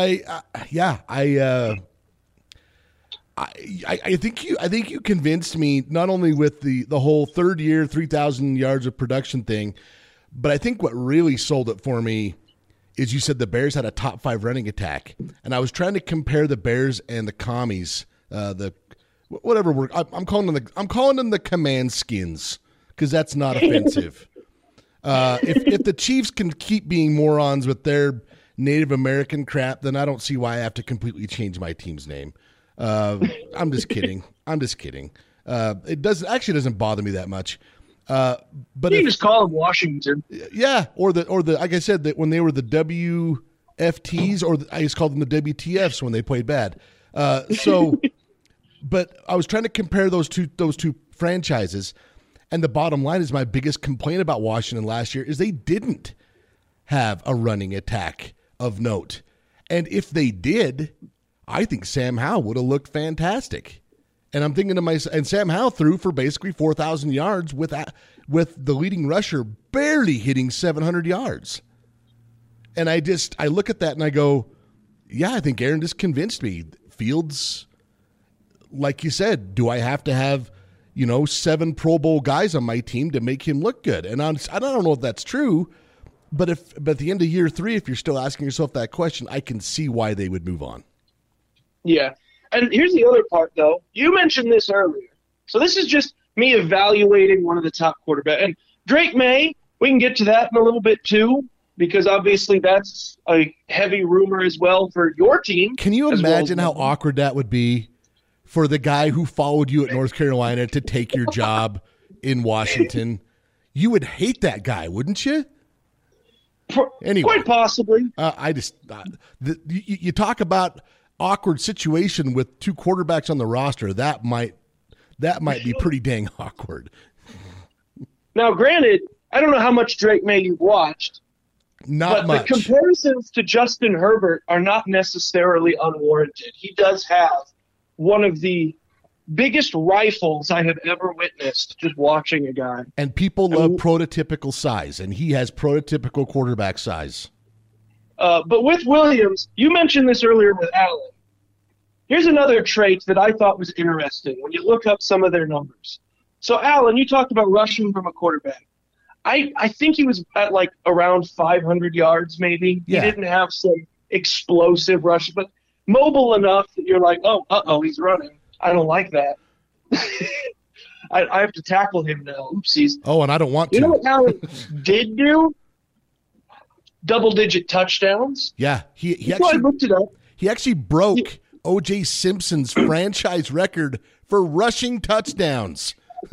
I think you convinced me not only with the whole third year 3,000 yards of production thing, but I think what really sold it for me is you said the Bears had a top 5 running attack, and I was trying to compare the Bears and the Commies, I'm calling them the Command Skins because that's not offensive. If the Chiefs can keep being morons with their Native American crap, then I don't see why I have to completely change my team's name. I'm just kidding. It doesn't bother me that much. But you can just call them Washington. Yeah, or the like I said, that when they were the WFTs, or I just called them the WTFs when they played bad. But I was trying to compare those two franchises, and the bottom line is my biggest complaint about Washington last year is they didn't have a running attack of note, and if they did, I think Sam Howell would have looked fantastic. And I'm thinking to myself, and Sam Howell threw for basically 4,000 yards with the leading rusher barely hitting 700 yards. And I look at that and I go, yeah, I think Aaron just convinced me. Fields, like you said, do I have to have, 7 Pro Bowl guys on my team to make him look good? And I don't know if that's true, but at the end of year 3, if you're still asking yourself that question, I can see why they would move on. Yeah. And here's the other part, though. You mentioned this earlier. So this is just me evaluating one of the top quarterbacks. And Drake May, we can get to that in a little bit, too, because obviously that's a heavy rumor as well for your team. Can you imagine how awkward that would be for the guy who followed you at North Carolina to take your job in Washington? You would hate that guy, wouldn't you? Anyway, quite possibly. You talk about awkward situation with 2 quarterbacks on the roster. That might be pretty dang awkward. Now, granted, I don't know how much Drake May you've watched. Not much. The comparisons to Justin Herbert are not necessarily unwarranted. He does have one of the biggest rifles I have ever witnessed just watching a guy. And people love prototypical size, and he has prototypical quarterback size. But with Williams, you mentioned this earlier with Allen. Here's another trait that I thought was interesting when you look up some of their numbers. So, Allen, you talked about rushing from a quarterback. I think he was at like around 500 yards maybe. Yeah. He didn't have some explosive rush, but mobile enough that you're like, oh, he's running. I don't like that. I have to tackle him now. Oopsies. Oh, and I don't want to. You know what Allen did do? Double-digit touchdowns. Yeah, he I looked it up. He actually broke O.J. Simpson's franchise record for rushing touchdowns.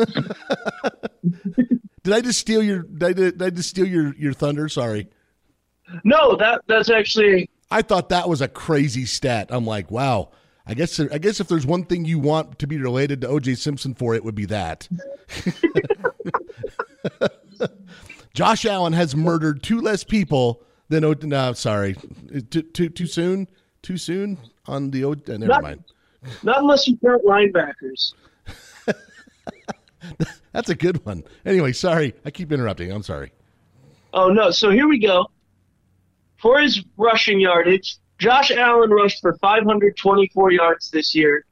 Did I just steal your thunder? Sorry. No, that's actually. I thought that was a crazy stat. I'm like, wow. I guess if there's one thing you want to be related to O.J. Simpson for, it would be that. Josh Allen has murdered 2 less people than no, sorry, too soon on the never mind. Not unless you count linebackers. That's a good one. Anyway, sorry, I keep interrupting. I'm sorry. Oh no! So here we go. For his rushing yardage, Josh Allen rushed for 524 yards this year.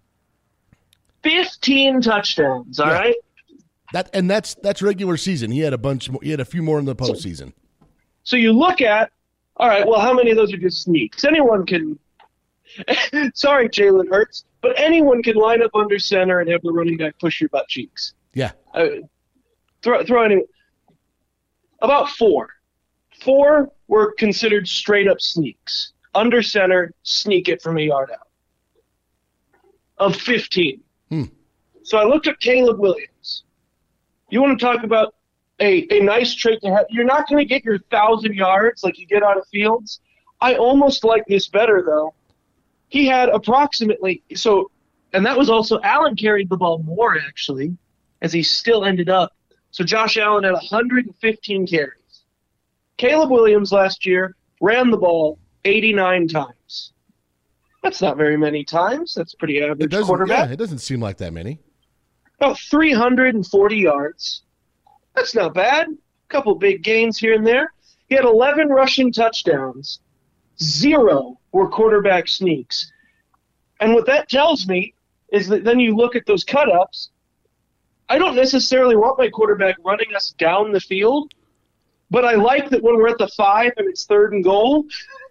15 touchdowns. All right. That's regular season. He had a bunch more. He had a few more in the postseason. So you look at, all right, well, how many of those are just sneaks? Anyone can. Sorry, Jalen Hurts, but anyone can line up under center and have the running back push your butt cheeks. Yeah. Throw any. About 4. 4 were considered straight up sneaks. Under center, sneak it from a yard out. Of 15. So I looked at Caleb Williams. You want to talk about a nice trait to have? You're not going to get your 1,000 yards like you get out of Fields. I almost like this better, though. He had approximately – and that was also – Allen carried the ball more, actually, as he still ended up. So Josh Allen had 115 carries. Caleb Williams last year ran the ball 89 times. That's not very many times. That's pretty average quarterback. Yeah, it doesn't seem like that many. About 340 yards. That's not bad. A couple big gains here and there. He had 11 rushing touchdowns. 0 were quarterback sneaks. And what that tells me is that then you look at those cut-ups. I don't necessarily want my quarterback running us down the field, but I like that when we're at the 5 and it's 3rd and goal,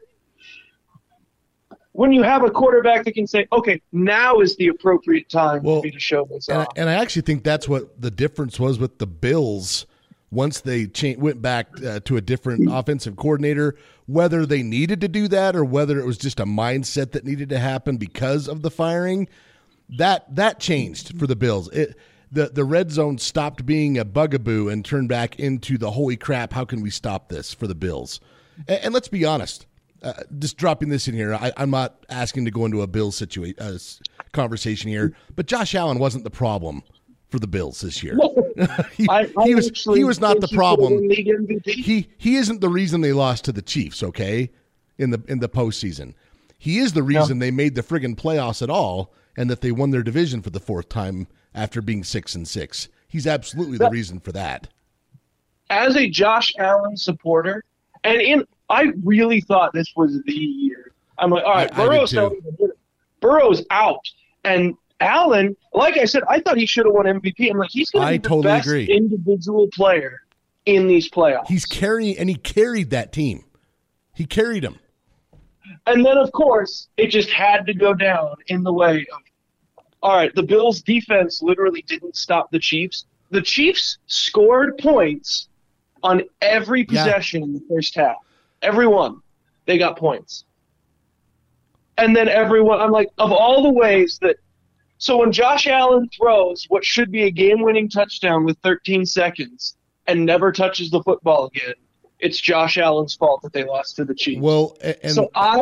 when you have a quarterback that can say, okay, now is the appropriate time for me to show this off. And I actually think that's what the difference was with the Bills once they went back to a different offensive coordinator, whether they needed to do that or whether it was just a mindset that needed to happen because of the firing, that changed for the Bills. The red zone stopped being a bugaboo and turned back into the holy crap, how can we stop this for the Bills? And let's be honest, just dropping this in here, I'm not asking to go into a Bills conversation here, but Josh Allen wasn't the problem for the Bills this year. he was not the problem. He isn't the reason they lost to the Chiefs, okay, in the postseason. He is the reason they made the friggin' playoffs at all and that they won their division for the fourth time after being 6-6. He's absolutely the reason for that. As a Josh Allen supporter, I really thought this was the year. I'm like, all right, Burrow's out. And Allen, like I said, I thought he should have won MVP. I'm like, he's going to be the best individual player in these playoffs. He carried that team. He carried them. And then, of course, it just had to go down in the way of, all right, the Bills' defense literally didn't stop the Chiefs. The Chiefs scored points on every possession in the first half. Every one. They got points. And then everyone, I'm like, of all the ways that – so when Josh Allen throws what should be a game-winning touchdown with 13 seconds and never touches the football again, it's Josh Allen's fault that they lost to the Chiefs. Well, so I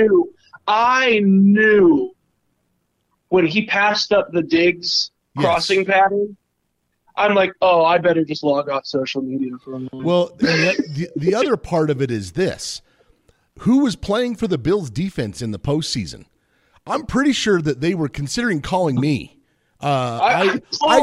knew when he passed up the Diggs crossing pattern, I'm like, oh, I better just log off social media for a moment. Well, the other part of it is this. Who was playing for the Bills defense in the postseason? I'm pretty sure that they were considering calling me. I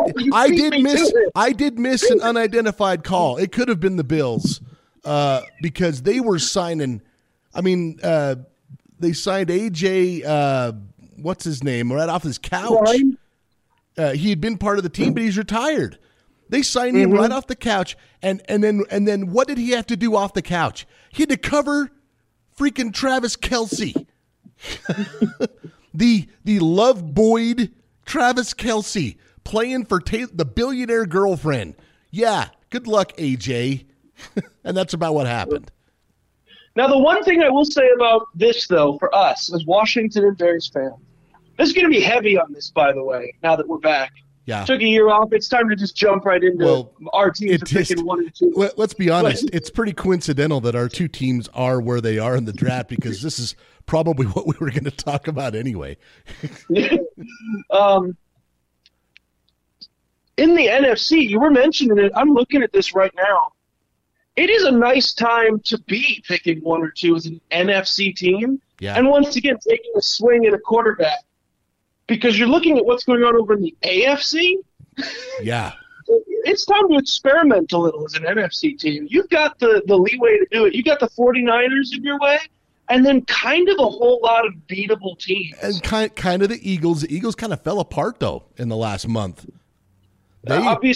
did miss an unidentified call. It could have been the Bills because they were signing. I mean, they signed AJ. What's his name? Right off his couch. He had been part of the team, but he's retired. They signed him right off the couch, and then what did he have to do off the couch? He had to cover freaking Travis Kelce. the love Boyd Travis Kelce playing for the billionaire girlfriend. Yeah, good luck, AJ. And that's about what happened. Now, the one thing I will say about this, though, for us as Washington and Bears fans, this is going to be heavy on this, by the way, now that we're back. Yeah. Took a year off. It's time to just jump right into our teams picking 1 and 2. Let's be honest. It's pretty coincidental that our two teams are where they are in the draft because this is probably what we were going to talk about anyway. In the NFC, you were mentioning it. I'm looking at this right now. It is a nice time to be picking 1 or 2 as an NFC team. Yeah. And once again, taking a swing at a quarterback. Because you're looking at what's going on over in the AFC. Yeah. It's time to experiment a little as an NFC team. You've got the leeway to do it. You got the 49ers in your way, and then kind of a whole lot of beatable teams. And kind of the Eagles. The Eagles kind of fell apart, though, in the last month. They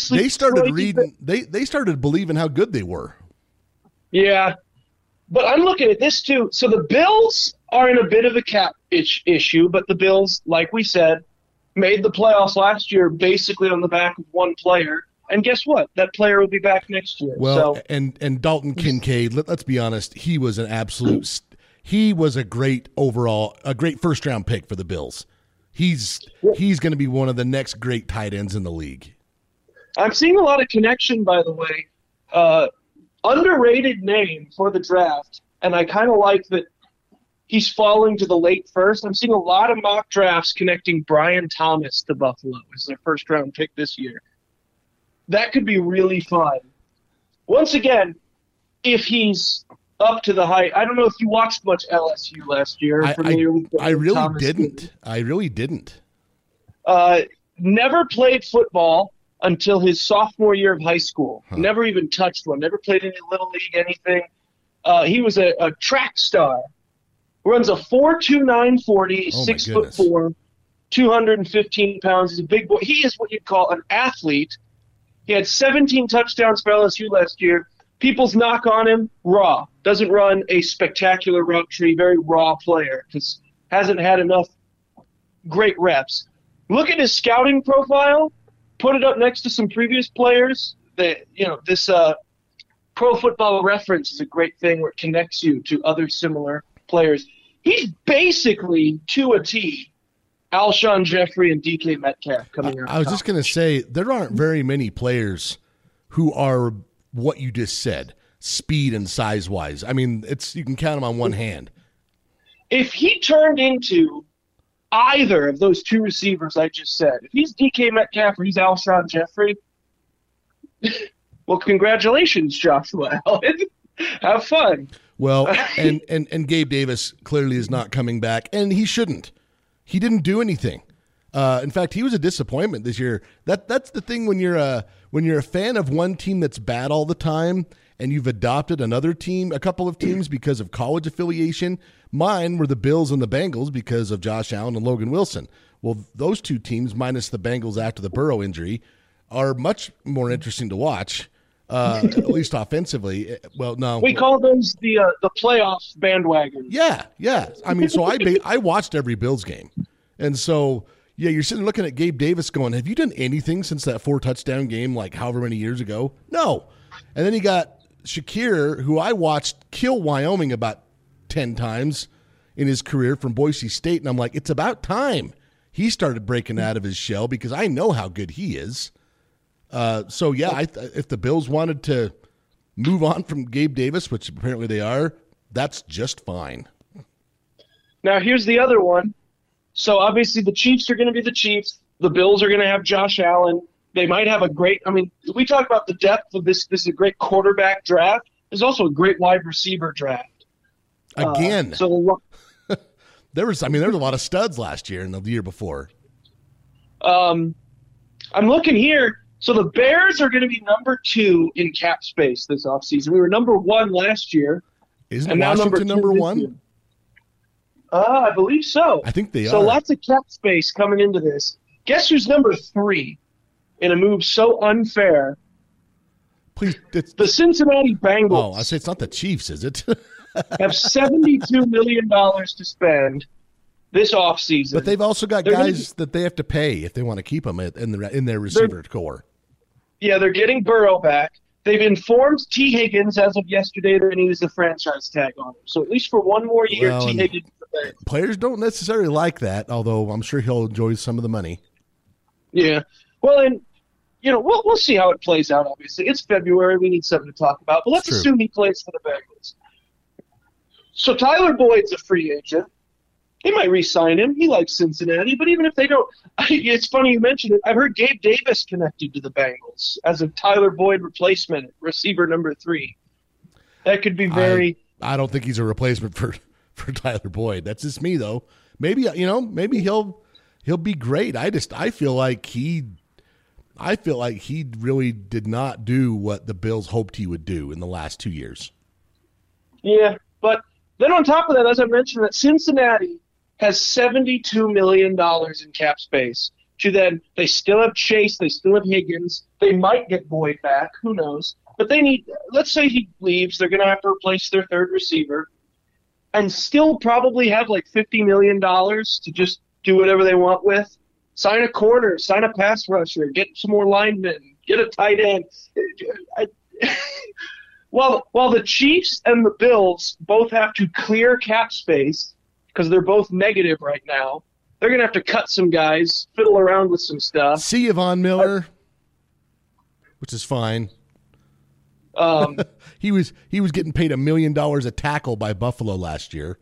started believing how good they were. Yeah. But I'm looking at this, too. So the Bills are in a bit of a cap issue, but the Bills, like we said, made the playoffs last year basically on the back of one player. And guess what? That player will be back next year. Well, and Dalton Kincaid, let's be honest, he was an absolute – he was a great first-round pick for the Bills. He's going to be one of the next great tight ends in the league. I'm seeing a lot of connection, by the way. Underrated name for the draft, and I kind of like that he's falling to the late first. I'm seeing a lot of mock drafts connecting Brian Thomas to Buffalo as their first-round pick this year. That could be really fun. Once again, if he's up to the height, I don't know if you watched much LSU last year. I really didn't. I really didn't. Never played football until his sophomore year of high school. Never even touched one. Never played any Little League, anything. He was a track star. Runs a 4.29 40, 6'4", 215 pounds. He's a big boy. He is what you'd call an athlete. He had 17 touchdowns for LSU last year. People's knock on him, raw. Doesn't run a spectacular route tree, very raw player because hasn't had enough great reps. Look at his scouting profile. Put it up next to some previous players. this Pro Football Reference is a great thing where it connects you to other similar players. He's basically, to a T, Alshon Jeffrey and DK Metcalf coming out. I was just going to say, there aren't very many players who are what you just said, speed and size-wise. I mean, you can count them on one hand. If he turned into either of those two receivers I just said, if he's DK Metcalf or he's Alshon Jeffrey, well, congratulations, Joshua Allen. Have fun. Well, and Gabe Davis clearly is not coming back, and he shouldn't. He didn't do anything. In fact, he was a disappointment this year. That's the thing when you're a fan of one team that's bad all the time, and you've adopted another team, a couple of teams because of college affiliation. Mine were the Bills and the Bengals because of Josh Allen and Logan Wilson. Well, those two teams, minus the Bengals after the Burrow injury, are much more interesting to watch. At least offensively. Well, no, we call those the playoff bandwagon. Yeah. I mean, so I watched every Bills game, and so you're sitting looking at Gabe Davis, going, "Have you done anything since that 4-touchdown game, like however many years ago?" No. And then you got Shakir, who I watched kill Wyoming about 10 times in his career from Boise State, and I'm like, it's about time he started breaking out of his shell because I know how good he is. So, yeah, if the Bills wanted to move on from Gabe Davis, which apparently they are, that's just fine. Now, here's the other one. So, obviously, the Chiefs are going to be the Chiefs. The Bills are going to have Josh Allen. They might have we talk about the depth of this. This is a great quarterback draft. There's also a great wide receiver draft. Again. There was a lot of studs last year and the year before. I'm looking here. So the Bears are going to be number 2 in cap space this offseason. We were number 1 last year. Isn't Washington number 1? I believe so. I think they are. So lots of cap space coming into this. Guess who's number 3 in a move so unfair? Please, the Cincinnati Bengals. Oh, I say it's not the Chiefs, is it? have $72 million to spend this offseason. But they've also got guys that they have to pay if they want to keep them in their receiver core. Yeah, they're getting Burrow back. They've informed T. Higgins as of yesterday they're going to use the franchise tag on him. So at least for one more year, T. Higgins. Players don't necessarily like that, although I'm sure he'll enjoy some of the money. Yeah. Well, and we'll see how it plays out. Obviously, it's February. We need something to talk about. But let's assume he plays for the Bengals. So Tyler Boyd's a free agent. They might re-sign him. He likes Cincinnati. But even if they don't, it's funny you mentioned it. I've heard Gabe Davis connected to the Bengals as a Tyler Boyd replacement, receiver number 3. That could be very. I don't think he's a replacement for Tyler Boyd. That's just me, though. Maybe he'll be great. I feel like he really did not do what the Bills hoped he would do in the last 2 years. Yeah, but then on top of that, as I mentioned, that Cincinnati has $72 million in cap space. They still have Chase, they still have Higgins. They might get Boyd back, who knows? But let's say he leaves, they're going to have to replace their third receiver and still probably have like $50 million to just do whatever they want with. Sign a corner, sign a pass rusher, get some more linemen, get a tight end. While the Chiefs and the Bills both have to clear cap space because they're both negative right now, they're going to have to cut some guys, fiddle around with some stuff. See you, Von Miller, which is fine. He was getting paid $1 million a tackle by Buffalo last year.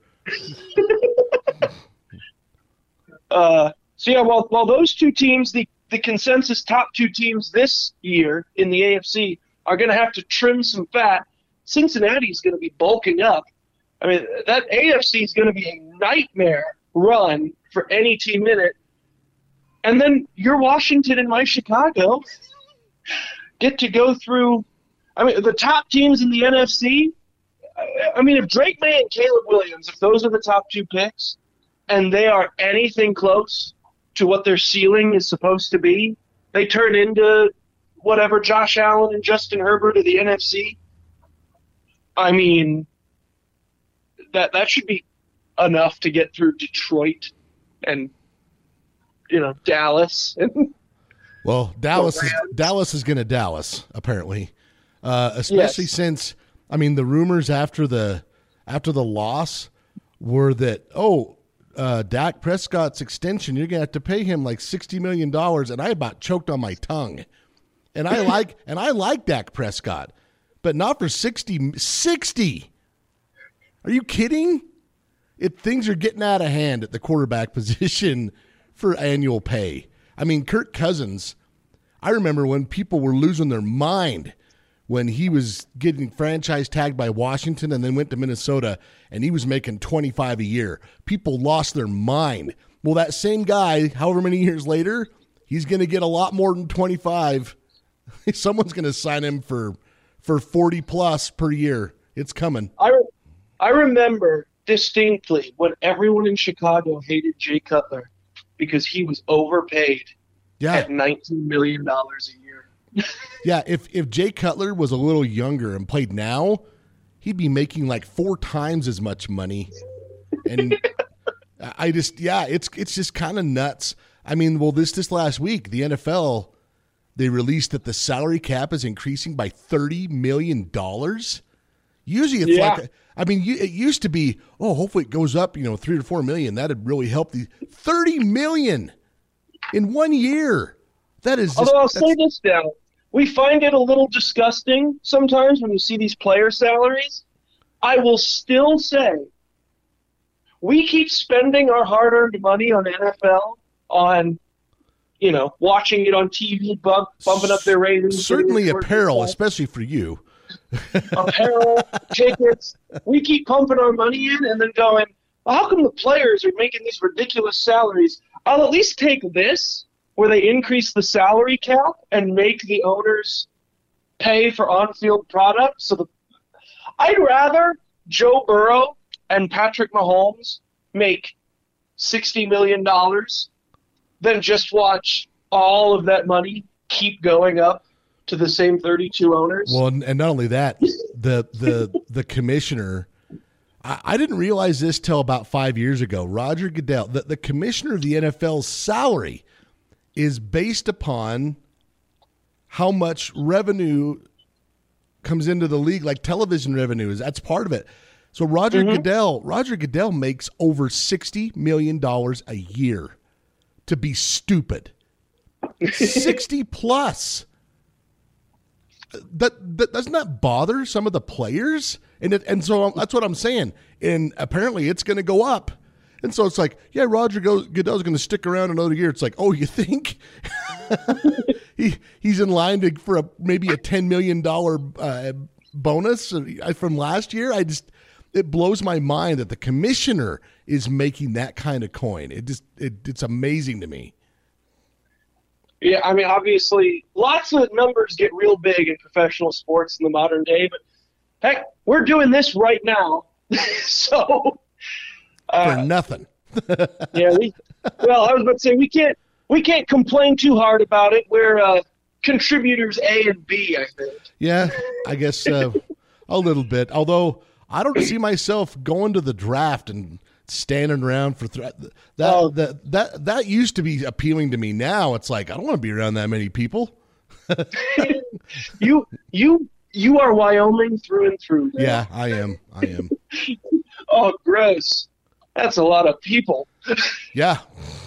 So, yeah, while those two teams, the consensus top 2 teams this year in the AFC are going to have to trim some fat, Cincinnati's going to be bulking up. I mean, that AFC is going to be a nightmare run for any team in it. And then your Washington and my Chicago get to go through, the top teams in the NFC. If Drake May and Caleb Williams, if those are the top 2 picks, and they are anything close to what their ceiling is supposed to be, they turn into whatever Josh Allen and Justin Herbert of the NFC. That should be enough to get through Detroit and Dallas. Well, Dallas is going to Dallas apparently, especially since the rumors after the loss were that Dak Prescott's extension, you're going to have to pay him like $60 million, and I about choked on my tongue. And I like Dak Prescott, but not for 60. 60. Are you kidding? Things are getting out of hand at the quarterback position for annual pay. I mean, Kirk Cousins, I remember when people were losing their mind when he was getting franchise tagged by Washington and then went to Minnesota and he was making $25 a year. People lost their mind. Well, that same guy, however many years later, he's going to get a lot more than 25. Someone's going to sign him for 40 plus per year. It's coming. I remember distinctly when everyone in Chicago hated Jay Cutler because he was overpaid at $19 million a year. Yeah, if Jay Cutler was a little younger and played now, he'd be making like 4 times as much money. And it's just kind of nuts. I mean, well, this last week, the NFL, they released that the salary cap is increasing by $30 million. Usually it's it used to be, hopefully it goes up, 3 to 4 million. That'd really help. The $30 million in 1 year. That is. Although I'll say this now, we find it a little disgusting sometimes when you see these player salaries. I will still say we keep spending our hard-earned money on NFL, on watching it on TV, bumping up their ratings. Certainly apparel, especially for you. Apparel, tickets. We keep pumping our money in and then going, well, how come the players are making these ridiculous salaries? I'll at least take this, where they increase the salary cap and make the owners pay for on-field products. I'd rather Joe Burrow and Patrick Mahomes make $60 million than just watch all of that money keep going up to the same 32 owners. Well, and not only that, the commissioner, I didn't realize this till about 5 years ago. Roger Goodell, the commissioner of the NFL's salary is based upon how much revenue comes into the league, like television revenue. That's part of it. So Roger Goodell makes over $60 million a year. To be stupid. 60 plus. That doesn't that bother some of the players? And so that's what I'm saying. And apparently it's going to go up. And so it's like, yeah, Roger Goodell's going to stick around another year. It's like, oh, you think? He's in line for maybe a $10 million bonus from last year. It blows my mind that the commissioner is making that kind of coin. It's amazing to me. Yeah, I mean, obviously, lots of numbers get real big in professional sports in the modern day, but heck, we're doing this right now. So for nothing. Yeah, I was about to say we can't complain too hard about it. We're contributors A and B, I think. Yeah, I guess a little bit. Although I don't see myself going to the draft and standing around for that used to be appealing to me. Now it's like I don't want to be around that many people. You are Wyoming through and through. Man. Yeah, I am. Oh, gross. That's a lot of people. Yeah.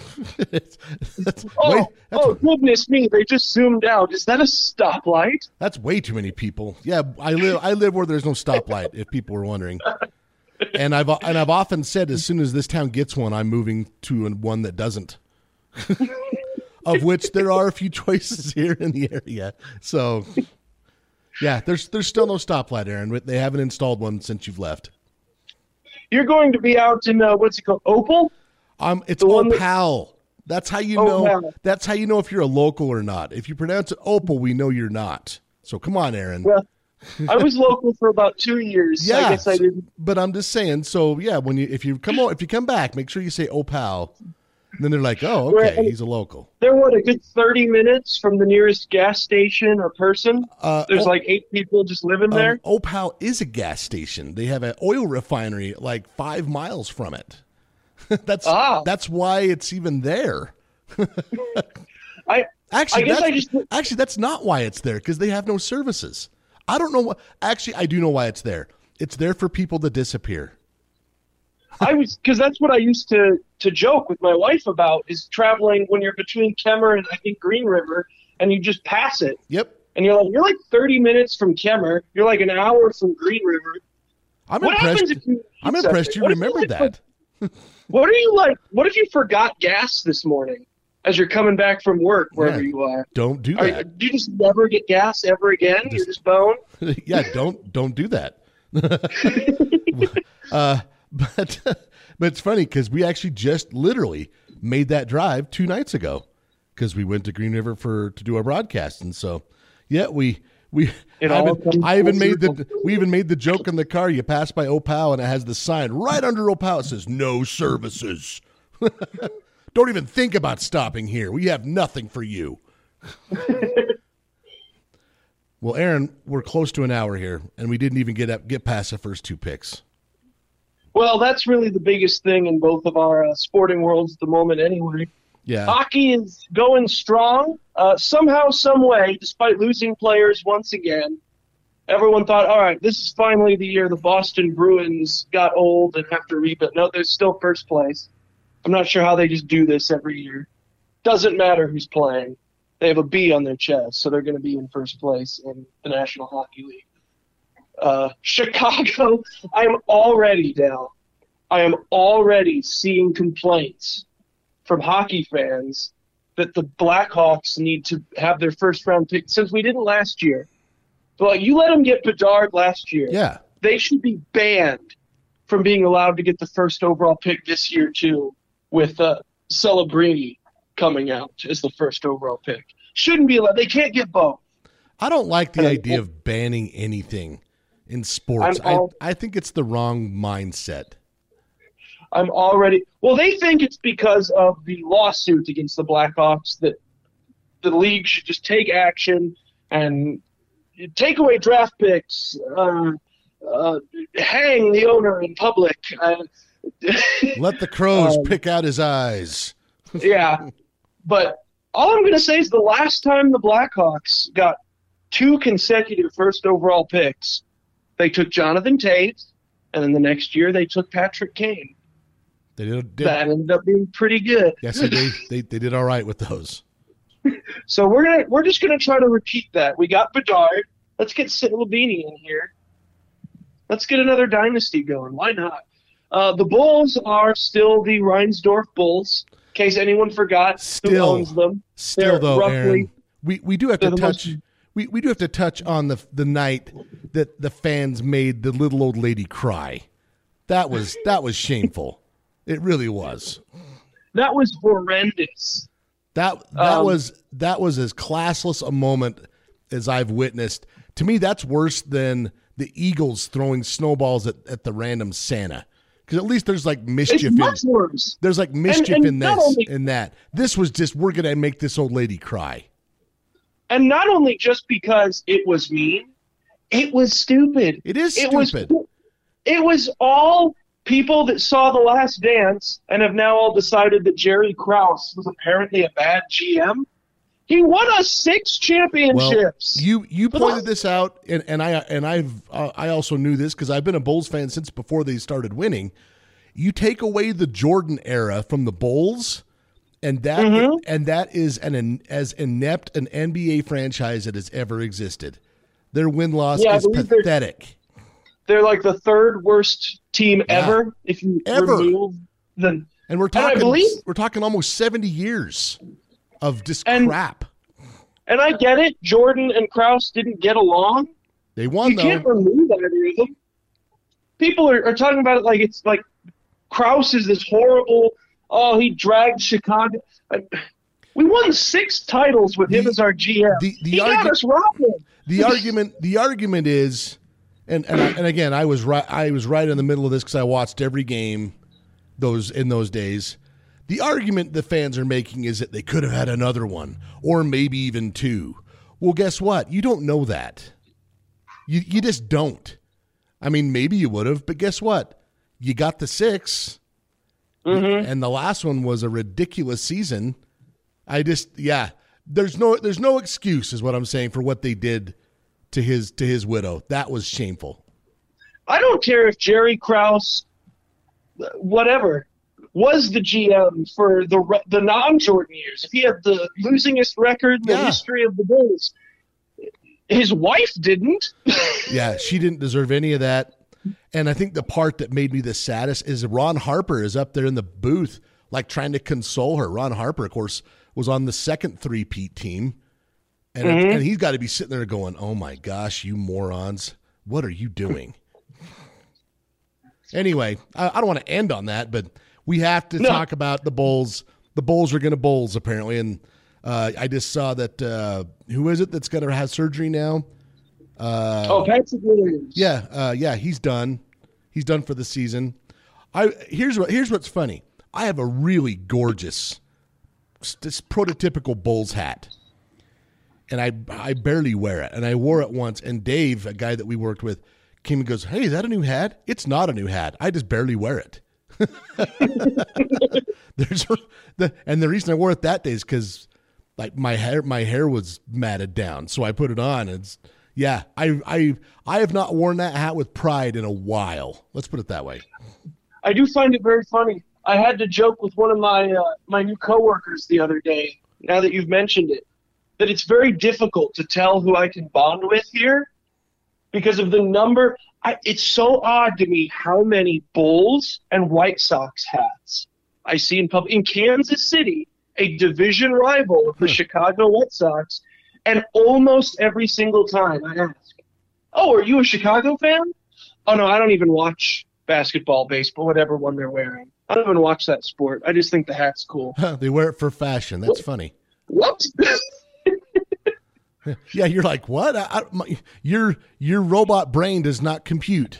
Goodness me! They just zoomed out. Is that a stoplight? That's way too many people. Yeah, I live where there's no stoplight. If people were wondering, and I've often said as soon as this town gets one, I'm moving to one that doesn't. Of which there are a few choices here in the area. So, yeah, there's still no stoplight, Aaron. They haven't installed one since you've left. You're going to be out in what's it called, Opal? It's Opal. That's how you know. That's how you know if you're a local or not. If you pronounce it Opal, we know you're not. So come on, Aaron. Well, I was local for about 2 years. Yeah, I guess I didn't. But I'm just saying. So yeah, if you come back, make sure you say Opal. And then they're like, oh, okay, he's a local. They're a good 30 minutes from the nearest gas station or person. There's like 8 people just living there. Opal is a gas station. They have an oil refinery like 5 miles from it. That's why it's even there. Actually, guess that's not why it's there, because they have no services. I don't know what. Actually, I do know why it's there. It's there for people to disappear. Because that's what I used to joke with my wife about, is traveling when you're between Kemmer and I think Green River, and you just pass it. Yep. And you're like 30 minutes from Kemmer. You're like an hour from Green River. I'm impressed you remembered that. What are you like? What if you forgot gas this morning as you're coming back from work, wherever you are? Don't do that. Do you just never get gas ever again? You're just boned? Yeah, don't do that. But it's funny because we actually just literally made that drive 2 nights ago because we went to Green River to do our broadcast, and so we even made the joke in the car. You pass by Opal and it has the sign right under Opal. It says no services. Don't even think about stopping here. We have nothing for you. Well, Aaron, we're close to an hour here, and we didn't even get past the first 2 picks. Well, that's really the biggest thing in both of our sporting worlds at the moment anyway. Yeah. Hockey is going strong. Somehow, some way, despite losing players once again, everyone thought, all right, this is finally the year the Boston Bruins got old and have to rebuild. No, they're still first place. I'm not sure how they just do this every year. Doesn't matter who's playing. They have a B on their chest, so they're going to be in first place in the National Hockey League. Chicago, I am already seeing complaints from hockey fans that the Blackhawks need to have their first-round pick, since we didn't last year. But you let them get Bedard last year. Yeah. They should be banned from being allowed to get the first overall pick this year, too, with Celebrini coming out as the first overall pick. Shouldn't be allowed. They can't get both. I don't like the idea of banning anything in sports. I think it's the wrong mindset. They think it's because of the lawsuit against the Blackhawks that the league should just take action and take away draft picks, hang the owner in public. Let the crows pick out his eyes. Yeah. But all I'm going to say is the last time the Blackhawks got 2 consecutive first overall picks, they took Jonathan Tate, and then the next year they took Patrick Kane. That ended up being pretty good. Yes, they did all right with those. So we're just gonna try to repeat that. We got Bedard. Let's get Celebrini in here. Let's get another dynasty going. Why not? The Bulls are still the Reinsdorf Bulls. In case anyone forgot who owns them. Still, though, Aaron, we do have to touch. We do have to touch on the night that the fans made the little old lady cry. That was shameful. It really was. That was horrendous. That was as classless a moment as I've witnessed. To me, that's worse than the Eagles throwing snowballs at the random Santa. Because at least there's like mischief. It's much worse. There's like mischief in this and that. This was just, we're gonna make this old lady cry. And not only just because it was mean, it was stupid. It is stupid. It was all people that saw The Last Dance and have now all decided that Jerry Krause was apparently a bad GM. He won us 6 championships. Well, you pointed this out, and I also knew this because I've been a Bulls fan since before they started winning. You take away the Jordan era from the Bulls, and that is as inept an NBA franchise that has ever existed. Their win-loss is pathetic. They're like the 3rd worst team ever. If you remove the, and we're talking almost 70 years of just crap. And I get it. Jordan and Krause didn't get along. They won, though. You can't remove either of them. People are talking about it like it's like Krause is this horrible. Oh, he dragged Chicago. We won 6 titles with him as our GM. He got us robbed. The argument is. And again, I was right in the middle of this because I watched every game in those days. The argument the fans are making is that they could have had another one or maybe even 2. Well, guess what? You don't know that. You just don't. I mean, maybe you would have, but guess what? You got the 6, and the last one was a ridiculous season. there's no excuse, is what I'm saying, for what they did to his widow. That was shameful. I don't care if Jerry Krause, whatever, was the GM for the non-Jordan years. If he had the losingest record in the history of the Bulls, his wife didn't. Yeah, she didn't deserve any of that. And I think the part that made me the saddest is Ron Harper is up there in the booth, like trying to console her. Ron Harper, of course, was on the second three-peat team. And, and he's got to be sitting there going, oh my gosh, you morons. What are you doing? Anyway, I don't want to end on that, but we have to talk about the Bulls. The Bulls are going to Bulls, apparently. And I just saw that, who is it that's going to have surgery now? Patrick Williams. Yeah, he's done. He's done for the season. Here's what's funny. I have a really gorgeous, this prototypical Bulls hat, and I barely wear it. And I wore it once, and Dave, a guy that we worked with, came and goes, "Hey, is that a new hat?" It's not a new hat. I just barely wear it. And the reason I wore it that day is because like my hair was matted down, so I put it on. And I have not worn that hat with pride in a while. Let's put it that way. I do find it very funny. I had to joke with one of my new coworkers the other day, now that you've mentioned it, that it's very difficult to tell who I can bond with here because of the number. It's so odd to me how many Bulls and White Sox hats I see in public. In Kansas City, a division rival of the Chicago White Sox, and almost every single time I ask, "Oh, are you a Chicago fan?" "Oh, no, I don't even watch basketball, baseball, whatever one they're wearing. I don't even watch that sport. I just think the hat's cool." They wear it for fashion. That's funny. What? Yeah, you're like, what? Your robot brain does not compute.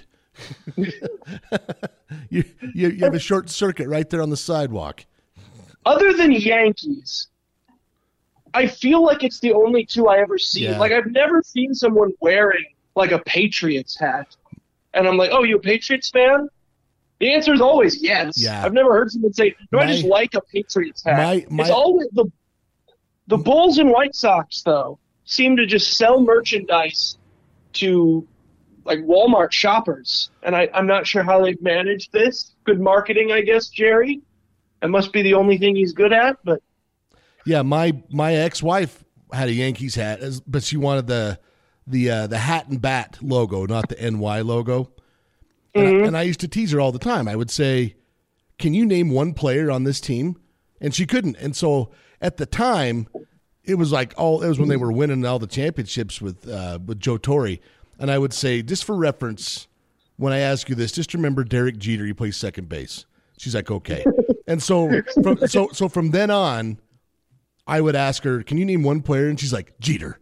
you have a short circuit right there on the sidewalk. Other than Yankees, I feel like it's the only two I ever see. Yeah. Like, I've never seen someone wearing, like, a Patriots hat. And I'm like, "Oh, you a Patriots fan?" The answer is always yes. Yeah. I've never heard someone say, "No, I just like a Patriots hat." It's always the Bulls and White Sox, though, seem to just sell merchandise to, like, Walmart shoppers. And I'm not sure how they've managed this. Good marketing, I guess, Jerry. That must be the only thing he's good at, but... Yeah, my ex-wife had a Yankees hat, but she wanted the hat and bat logo, not the NY logo. And I used to tease her all the time. I would say, "Can you name one player on this team?" And she couldn't. And so at the time, it was like it was when they were winning all the championships with Joe Torre. And I would say, just for reference, when I ask you this, just remember Derek Jeter. He plays second base. She's like, "Okay." And so from then on, I would ask her, "Can you name one player?" And she's like, "Jeter."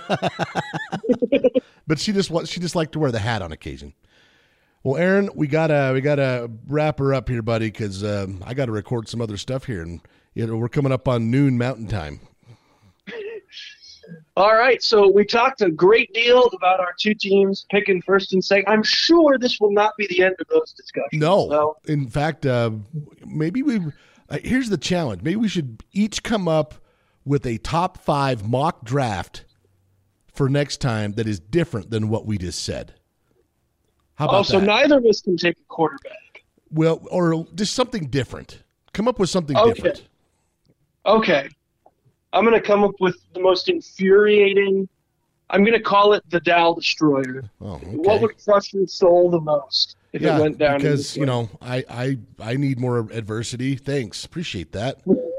But she just liked to wear the hat on occasion. Well, Aaron, we gotta wrap her up here, buddy, because I got to record some other stuff here, and we're coming up on noon Mountain Time. All right, so we talked a great deal about our two teams picking first and second. I'm sure this will not be the end of those discussions. No, so. In fact, maybe here's the challenge. Maybe we should each come up with a top 5 mock draft for next time that is different than what we just said. How about so that? neither of us can take a quarterback. Well, or just something different. Come up with something different. Okay. I'm going to come up with the most infuriating. I'm going to call it the Dow Destroyer. Oh, okay. What would crush your soul the most if it went down? Because, I need more adversity. Thanks. Appreciate that.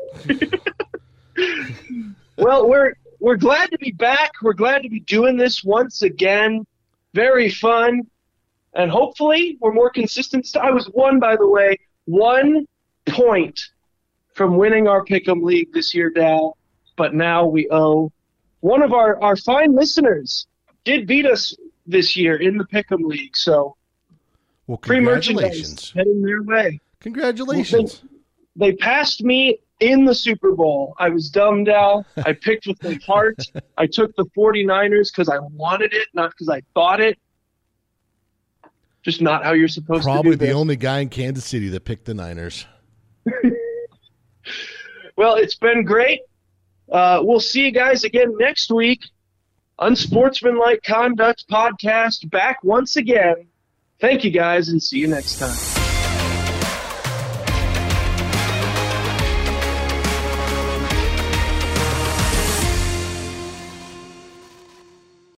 Well, we're glad to be back. We're glad to be doing this once again. Very fun. And hopefully we're more consistent. I was by the way, 1 point from winning our Pick'em League this year, Dal. But now we owe. One of our fine listeners did beat us this year in the Pick'em League. So, well, congratulations. Heading their way. Congratulations. They passed me in the Super Bowl. I was dumb, Dal. I picked with my heart. I took the 49ers because I wanted it, not because I thought it. Just not how you're supposed to do Probably this. the only guy in Kansas City that picked the Niners. Well, it's been great. We'll see you guys again next week. Unsportsmanlike Conduct podcast back once again. Thank you guys, and see you next time.